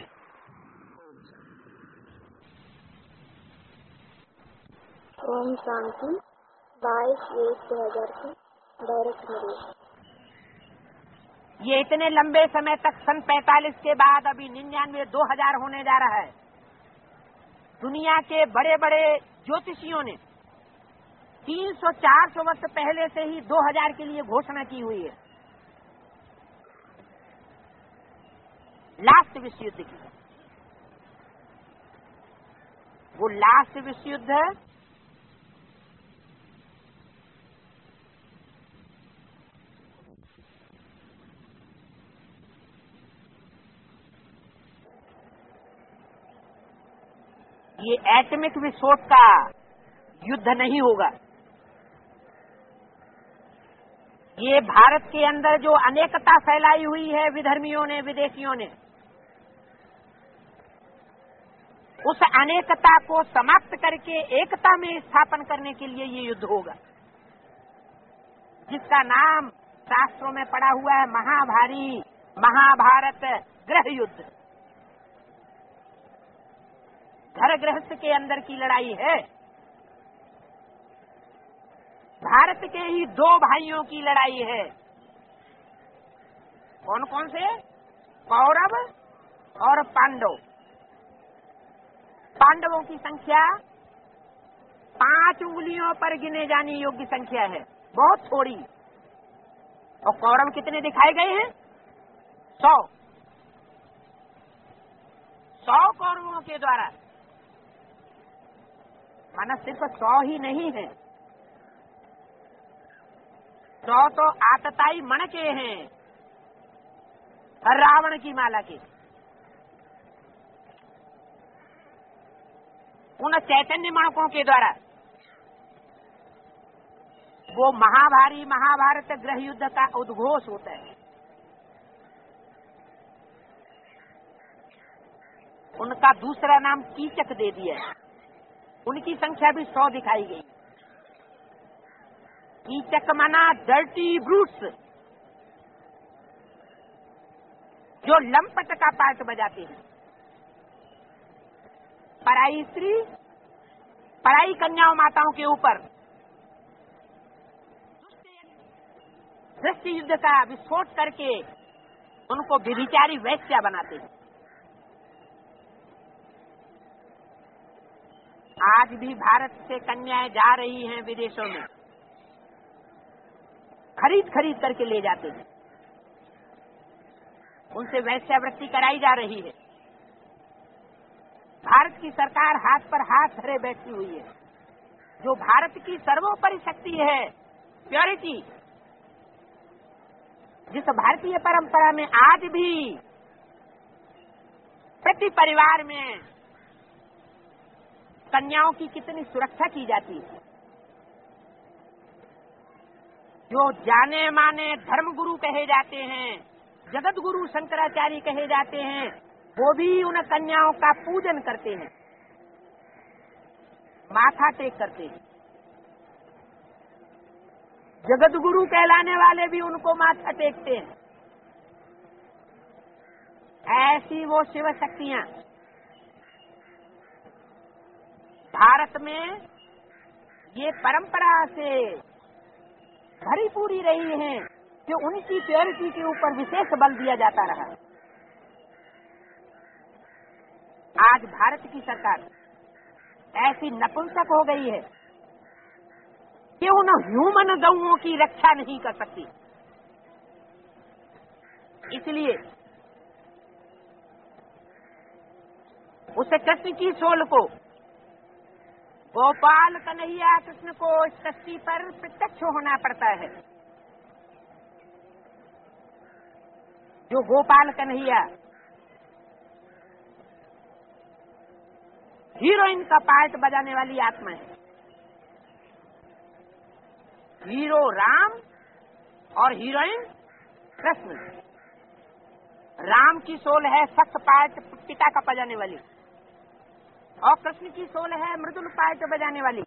ओम शांति। 22/1/2000 की डायरेक्ट मिली। ये इतने लंबे समय तक सन 45 के बाद अभी 99 2000 होने जा रहा है। दुनिया के बड़े बड़े ज्योतिषियों ने 300-400 वर्ष पहले से ही 2000 के लिए घोषणा की हुई है, लास्ट विश्व युद्ध की। वो लास्ट विश्व युद्ध है ये एटॉमिक विस्फोट का युद्ध नहीं होगा। ये भारत के अंदर जो अनेकता फैलाई हुई है विधर्मियों ने, विदेशियों ने, उस अनेकता को समाप्त करके एकता में स्थापन करने के लिए ये युद्ध होगा, जिसका नाम शास्त्रों में पड़ा हुआ है महाभारत गृह युद्ध। घर गृहस्थ के अंदर की लड़ाई है, भारत के ही 2 भाइयों की लड़ाई है। कौन कौन से? कौरव और पांडव। पांडवों की संख्या 5 उंगलियों पर गिने जाने योग्य संख्या है, बहुत थोड़ी। और कौरव कितने दिखाए गए हैं? 100 कौरवों के द्वारा। माना सिर्फ 100 ही नहीं है, 100 तो आतताई मण के हैं, रावण की माला के। उन चैतन्य मणकों के द्वारा वो महाभारत गृह युद्ध का उद्घोष होता है। उनका दूसरा नाम कीचक दे दिया है, उनकी संख्या भी 100 दिखाई गई। कीचक माना डर्टी ब्रूट्स, जो लंपट का पार्ट बजाते हैं। पराई स्त्री, पराई कन्याओं माताओं के ऊपर दृष्टि युद्ध का विस्फोट करके उनको व्यभिचारी वैश्या बनाते हैं। आज भी भारत से कन्याएं जा रही हैं विदेशों में, खरीद करके ले जाते हैं, उनसे वैश्यावृत्ति कराई जा रही है। भारत की सरकार हाथ पर हाथ धरे बैठी हुई है। जो भारत की सर्वोपरि शक्ति है, प्योरिटी, जिस भारतीय परंपरा में आज भी प्रति परिवार में कन्याओं की कितनी सुरक्षा की जाती है। जो जाने माने धर्मगुरु कहे जाते हैं, जगत गुरु शंकराचार्य कहे जाते हैं, वो भी उन कन्याओं का पूजन करते हैं, माथा टेक करते हैं। जगत गुरु कहलाने वाले भी उनको माथा टेकते हैं। ऐसी वो शिव शक्तियां भारत में ये परंपरा से भरी पूरी रही हैं कि उनकी प्योरिटी के ऊपर विशेष बल दिया जाता रहा। आज भारत की सरकार ऐसी नपुंसक हो गई है कि उन ह्यूमन गौओं की रक्षा नहीं कर सकती। इसलिए उसे कृष्ण की सोल को, गोपाल कन्हैया कृष्ण को इस सृष्टि पर प्रत्यक्ष होना पड़ता है। जो गोपाल कन्हैया हीरोइन का पार्ट बजाने वाली आत्मा है, हीरो राम और हीरोइन कृष्ण। राम की सोल है सख्त पार्ट पिता का बजाने वाली, और कृष्ण की सोल है मृदुल पार्ट बजाने वाली,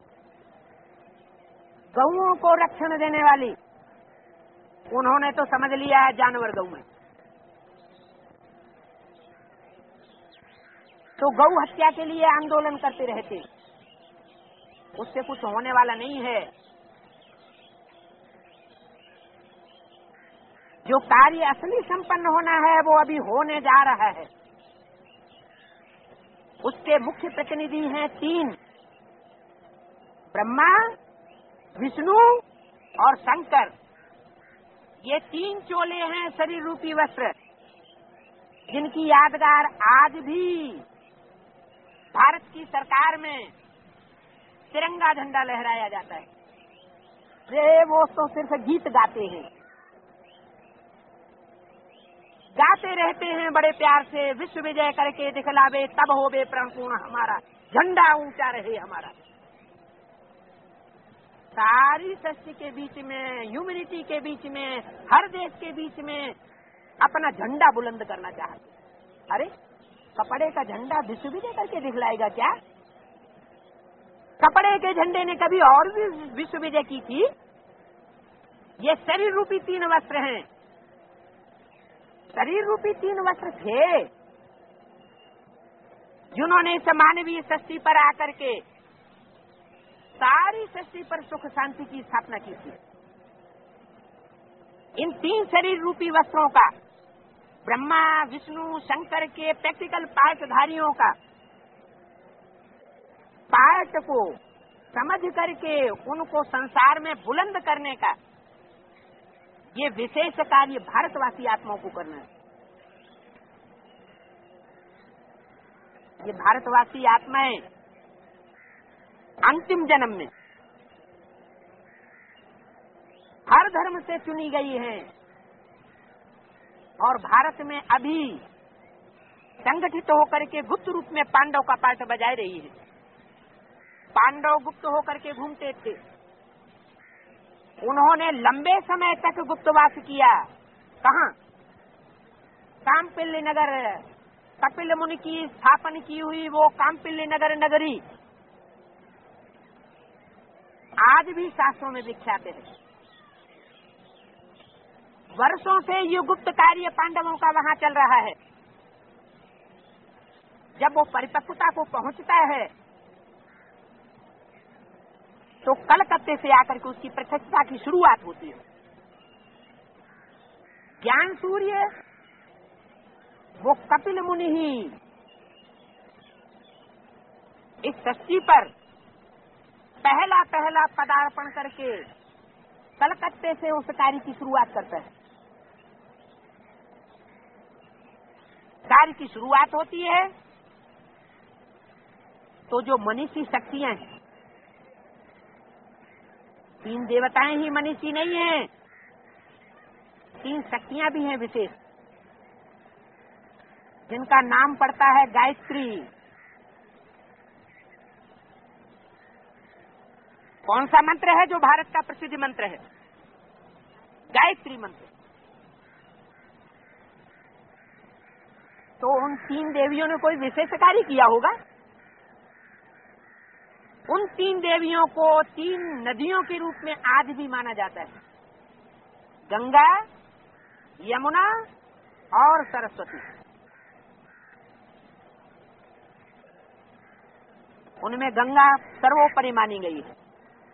गौओं को रक्षण देने वाली। उन्होंने तो समझ लिया है जानवर गौ में, तो गौ हत्या के लिए आंदोलन करते रहते, उससे कुछ होने वाला नहीं है। जो कार्य असली संपन्न होना है वो अभी होने जा रहा है। उसके मुख्य प्रतिनिधि हैं 3, ब्रह्मा, विष्णु और शंकर। ये 3 चोले हैं शरीर रूपी वस्त्र, जिनकी यादगार आज भी भारत की सरकार में तिरंगा झंडा लहराया जाता है। वे वो तो सिर्फ गीत गाते हैं, गाते रहते हैं बड़े प्यार से, विश्व विजय करके दिखलावे तब होवे प्रणपूर्ण हमारा, झंडा ऊंचा रहे हमारा। सारी सृष्टि के बीच में, ह्यूमैनिटी के बीच में, हर देश के बीच में अपना झंडा बुलंद करना चाहते। अरे कपड़े का झंडा विश्व विजय करके दिखलाएगा क्या? कपड़े के झंडे ने कभी और भी विश्व विजय की थी? ये शरीर रूपी 3 वस्त्र हैं। शरीर रूपी 3 वस्त्र थे जिन्होंने इस मानवीय सृष्टि पर आकर के सारी सृष्टि पर सुख शांति की स्थापना की थी। इन 3 शरीर रूपी वस्त्रों का, ब्रह्मा, विष्णु, शंकर के प्रैक्टिकल पार्टधारियों का पार्ट को समझ करके उनको संसार में बुलंद करने का ये विशेष कार्य भारतवासी आत्माओं को करना है। ये भारतवासी आत्माएं अंतिम जन्म में हर धर्म से चुनी गई हैं और भारत में अभी संगठित होकर के गुप्त रूप में पांडव का पार्ट बजाए रही है। पांडव गुप्त होकर के घूमते थे, उन्होंने लंबे समय तक गुप्तवास किया। कहाँ? कामपिल्य नगर, कपिल मुनि की स्थापन की हुई वो कामपिल्य नगर नगरी आज भी शास्त्रों में विख्यात है। वर्षों से ये गुप्त कार्य पांडवों का वहां चल रहा है। जब वो परिपक्वता को पहुंचता है तो कलकत्ते से आकर के उसकी प्रत्यक्षता की शुरुआत होती है। ज्ञान सूर्य वो कपिल मुनि ही इस सृष्टि पर पहला पदार्पण करके कलकत्ते से उस कार्य की शुरुआत करता है। कार्य की शुरुआत होती है तो जो मनीषी शक्तियां हैं, 3 देवताएं ही मनीषी नहीं हैं, 3 शक्तियां भी हैं विशेष, जिनका नाम पड़ता है गायत्री। कौन सा मंत्र है जो भारत का प्रसिद्ध मंत्र है? गायत्री मंत्र। तो उन 3 देवियों ने कोई विशेष कार्य किया होगा। उन 3 देवियों को 3 नदियों के रूप में आज भी माना जाता है, गंगा, यमुना और सरस्वती। उनमें गंगा सर्वोपरि मानी गई है।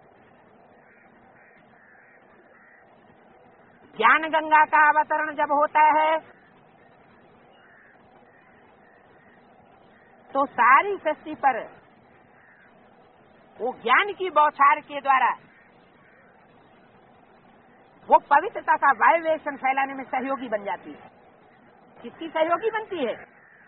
ज्ञान गंगा का अवतरण जब होता है तो सारी सृष्टि पर वो ज्ञान की बौछार के द्वारा वो पवित्रता का वाइब्रेशन फैलाने में सहयोगी बन जाती है। किसकी सहयोगी बनती है?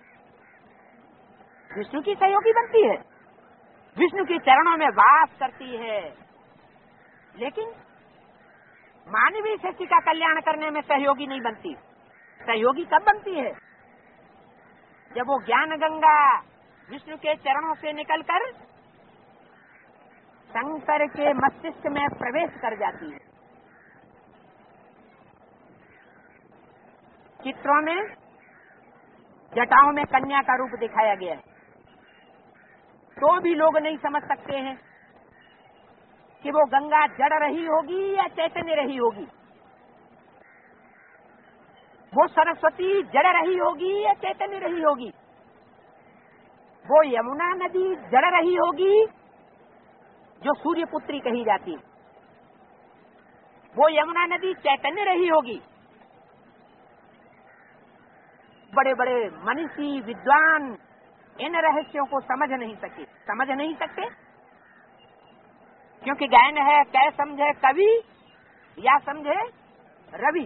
विष्णु की सहयोगी बनती है। विष्णु के चरणों में वास करती है। लेकिन मानवीय सृष्टि का कल्याण करने में सहयोगी नहीं बनती। सहयोगी कब बनती है? जब वो ज्ञान गंगा विष्णु के चरणों से निकलकर शंकर के मस्तिष्क में प्रवेश कर जाती है। चित्रों में जटाओं में कन्या का रूप दिखाया गया है, तो भी लोग नहीं समझ सकते हैं कि वो गंगा जड़ रही होगी या चैतन्य रही होगी, वो सरस्वती जड़ रही होगी या चैतन्य रही होगी, वो यमुना नदी जड़ रही होगी जो सूर्य पुत्री कही जाती है, वो यमुना नदी चैतन्य रही होगी। बड़े बड़े मनीषी विद्वान इन रहस्यों को समझ नहीं सकते क्योंकि गायन है, कै समझे कवि या समझे रवि।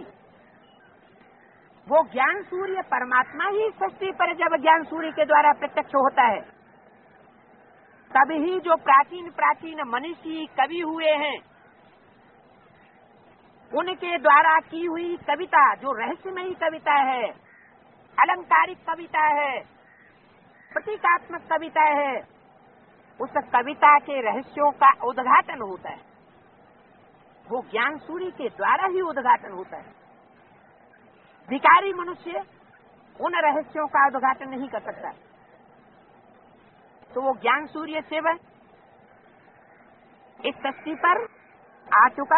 वो ज्ञान सूर्य परमात्मा ही सृष्टि पर जब ज्ञान सूर्य के द्वारा प्रत्यक्ष होता है, तभी जो प्राचीन मनीषी कवि हुए हैं, उनके द्वारा की हुई कविता जो रहस्यमयी कविता है, अलंकारिक कविता है, प्रतीकात्मक कविता है, उस कविता के रहस्यों का उद्घाटन होता है। वो ज्ञान सूर्य के द्वारा ही उद्घाटन होता है। भिखारी मनुष्य उन रहस्यों का उद्घाटन नहीं कर सकता। तो वो ज्ञान सूर्य शिव इस सृष्टि पर आ चुका,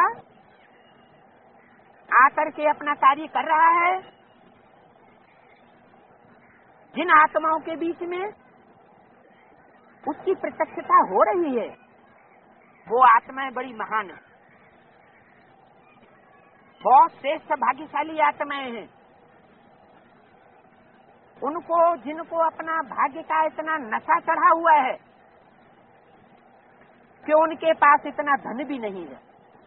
आकर के अपना कार्य कर रहा है। जिन आत्माओं के बीच में उसकी प्रत्यक्षता हो रही है, वो आत्माएं बड़ी महान है, बहुत श्रेष्ठ भाग्यशाली आत्माएं हैं। उनको जिनको अपना भाग्य का इतना नशा चढ़ा हुआ है कि उनके पास इतना धन भी नहीं है,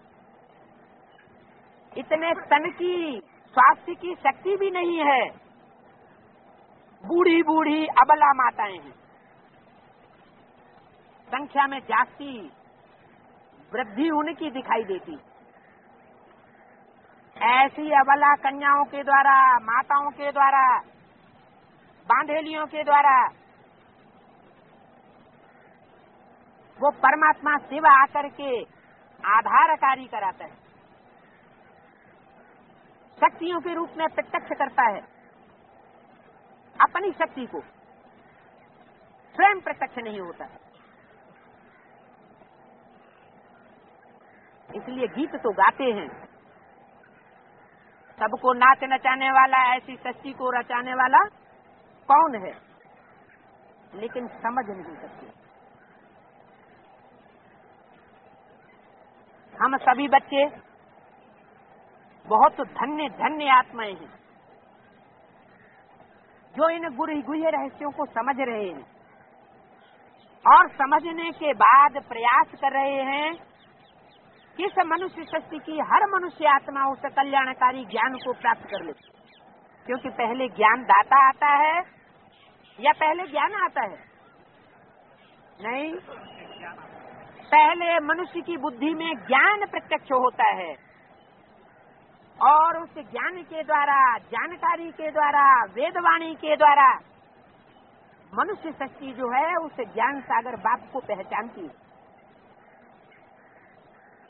इतने तन की स्वास्थ्य की शक्ति भी नहीं है। बूढ़ी बूढ़ी अबला माताएं हैं, संख्या में जाती वृद्धि उनकी दिखाई देती। ऐसी अबला कन्याओं के द्वारा, माताओं के द्वारा, बांधेलियों के द्वारा वो परमात्मा शिव आकर के आधार कार्य कराता है, शक्तियों के रूप में प्रत्यक्ष करता है। अपनी शक्ति को स्वयं प्रत्यक्ष नहीं होता। इसलिए गीत तो गाते हैं, सबको नाच नचाने वाला, ऐसी सृष्टि को रचाने वाला कौन है, लेकिन समझ नहीं सकते। हम सभी बच्चे बहुत धन्य धन्य आत्माएं हैं जो इन गुह्य रहस्यों को समझ रहे हैं और समझने के बाद प्रयास कर रहे हैं कि इस मनुष्य सृष्टि की हर मनुष्य आत्मा उस कल्याणकारी ज्ञान को प्राप्त कर ले। क्योंकि पहले ज्ञान दाता आता है या पहले ज्ञान आता है? नहीं, पहले मनुष्य की बुद्धि में ज्ञान प्रत्यक्ष होता है और उस ज्ञान के द्वारा, जानकारी के द्वारा, वेदवाणी के द्वारा मनुष्य सृष्टि जो है उस ज्ञान सागर बाप को पहचानती है।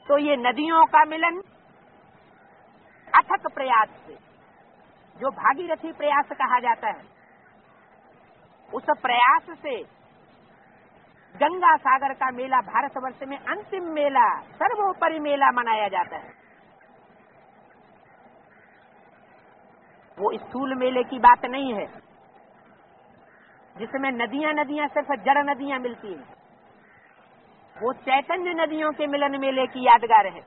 तो ये नदियों का मिलन अथक प्रयास से, जो भागीरथी प्रयास कहा जाता है, उस प्रयास से गंगा सागर का मेला भारतवर्ष में अंतिम मेला, सर्वोपरि मेला मनाया जाता है। वो स्थूल मेले की बात नहीं है जिसमें नदियां नदियां सिर्फ जड़ नदियां मिलती हैं। वो चैतन्य नदियों के मिलन मेले की यादगार है।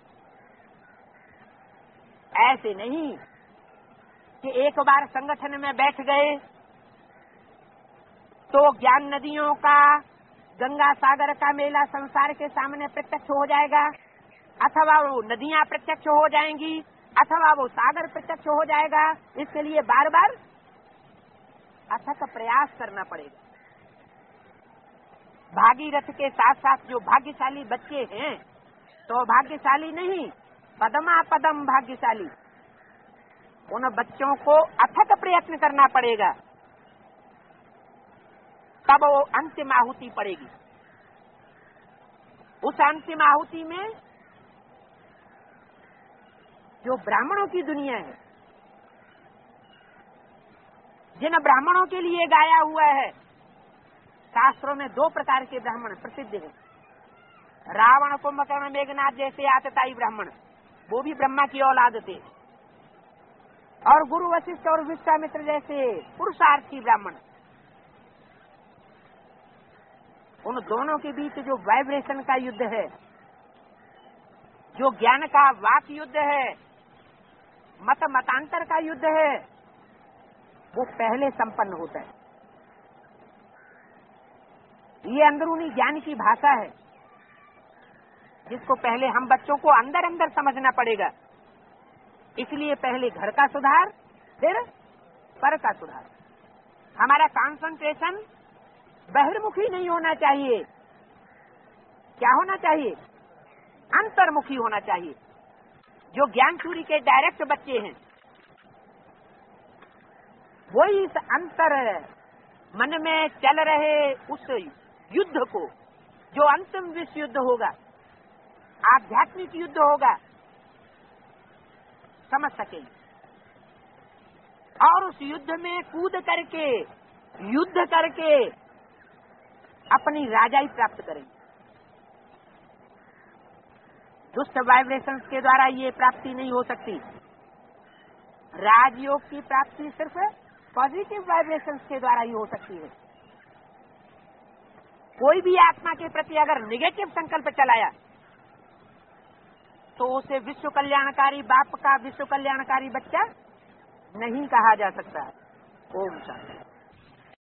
ऐसे नहीं कि एक बार संगठन में बैठ गए तो ज्ञान नदियों का, गंगा सागर का मेला संसार के सामने प्रत्यक्ष हो जाएगा, अथवा वो नदियां प्रत्यक्ष हो जाएंगी, अथवा वो सागर प्रत्यक्ष हो जाएगा। इसके लिए बार बार अथक प्रयास करना पड़ेगा। भागीरथ के साथ साथ जो भाग्यशाली बच्चे हैं, तो भाग्यशाली नहीं, पदमा पदम भाग्यशाली, उन बच्चों को अथक प्रयत्न करना पड़ेगा, तब वो अंतिम आहुति पड़ेगी। उस अंतिम आहुति में जो ब्राह्मणों की दुनिया है, जिन ब्राह्मणों के लिए गाया हुआ है, शास्त्रों में 2 प्रकार के ब्राह्मण प्रसिद्ध हैं। रावण, कुंभकर्ण, मेघनाथ जैसे आतताई ब्राह्मण, वो भी ब्रह्मा की औलाद थे, और गुरु वशिष्ठ और विश्वामित्र जैसे पुरुषार्थी ब्राह्मण। उन दोनों के बीच जो वाइब्रेशन का युद्ध है, जो ज्ञान का वाक युद्ध है, मत मतांतर का युद्ध है, वो पहले संपन्न होता है। ये अंदरूनी ज्ञान की भाषा है जिसको पहले हम बच्चों को अंदर अंदर समझना पड़ेगा। इसलिए पहले घर का सुधार, फिर पर का सुधार। हमारा कंसंट्रेशन बहिर्मुखी नहीं होना चाहिए। क्या होना चाहिए? अंतर्मुखी होना चाहिए। जो ज्ञानसूरी के डायरेक्ट बच्चे हैं, वही इस अंतर मन में चल रहे उस युद्ध को, जो अंतिम विश्व युद्ध होगा, आध्यात्मिक युद्ध होगा, समझ सकेंगे और उस युद्ध में कूद करके, युद्ध करके अपनी राजाई प्राप्त करेंगे। दुष्ट वाइब्रेशंस के द्वारा ये प्राप्ति नहीं हो सकती। राजयोग की प्राप्ति सिर्फ पॉजिटिव वाइब्रेशंस के द्वारा ही हो सकती है। कोई भी आत्मा के प्रति अगर निगेटिव संकल्प चलाया तो उसे विश्व कल्याणकारी बाप का विश्व कल्याणकारी बच्चा नहीं कहा जा सकता। ओम शांति।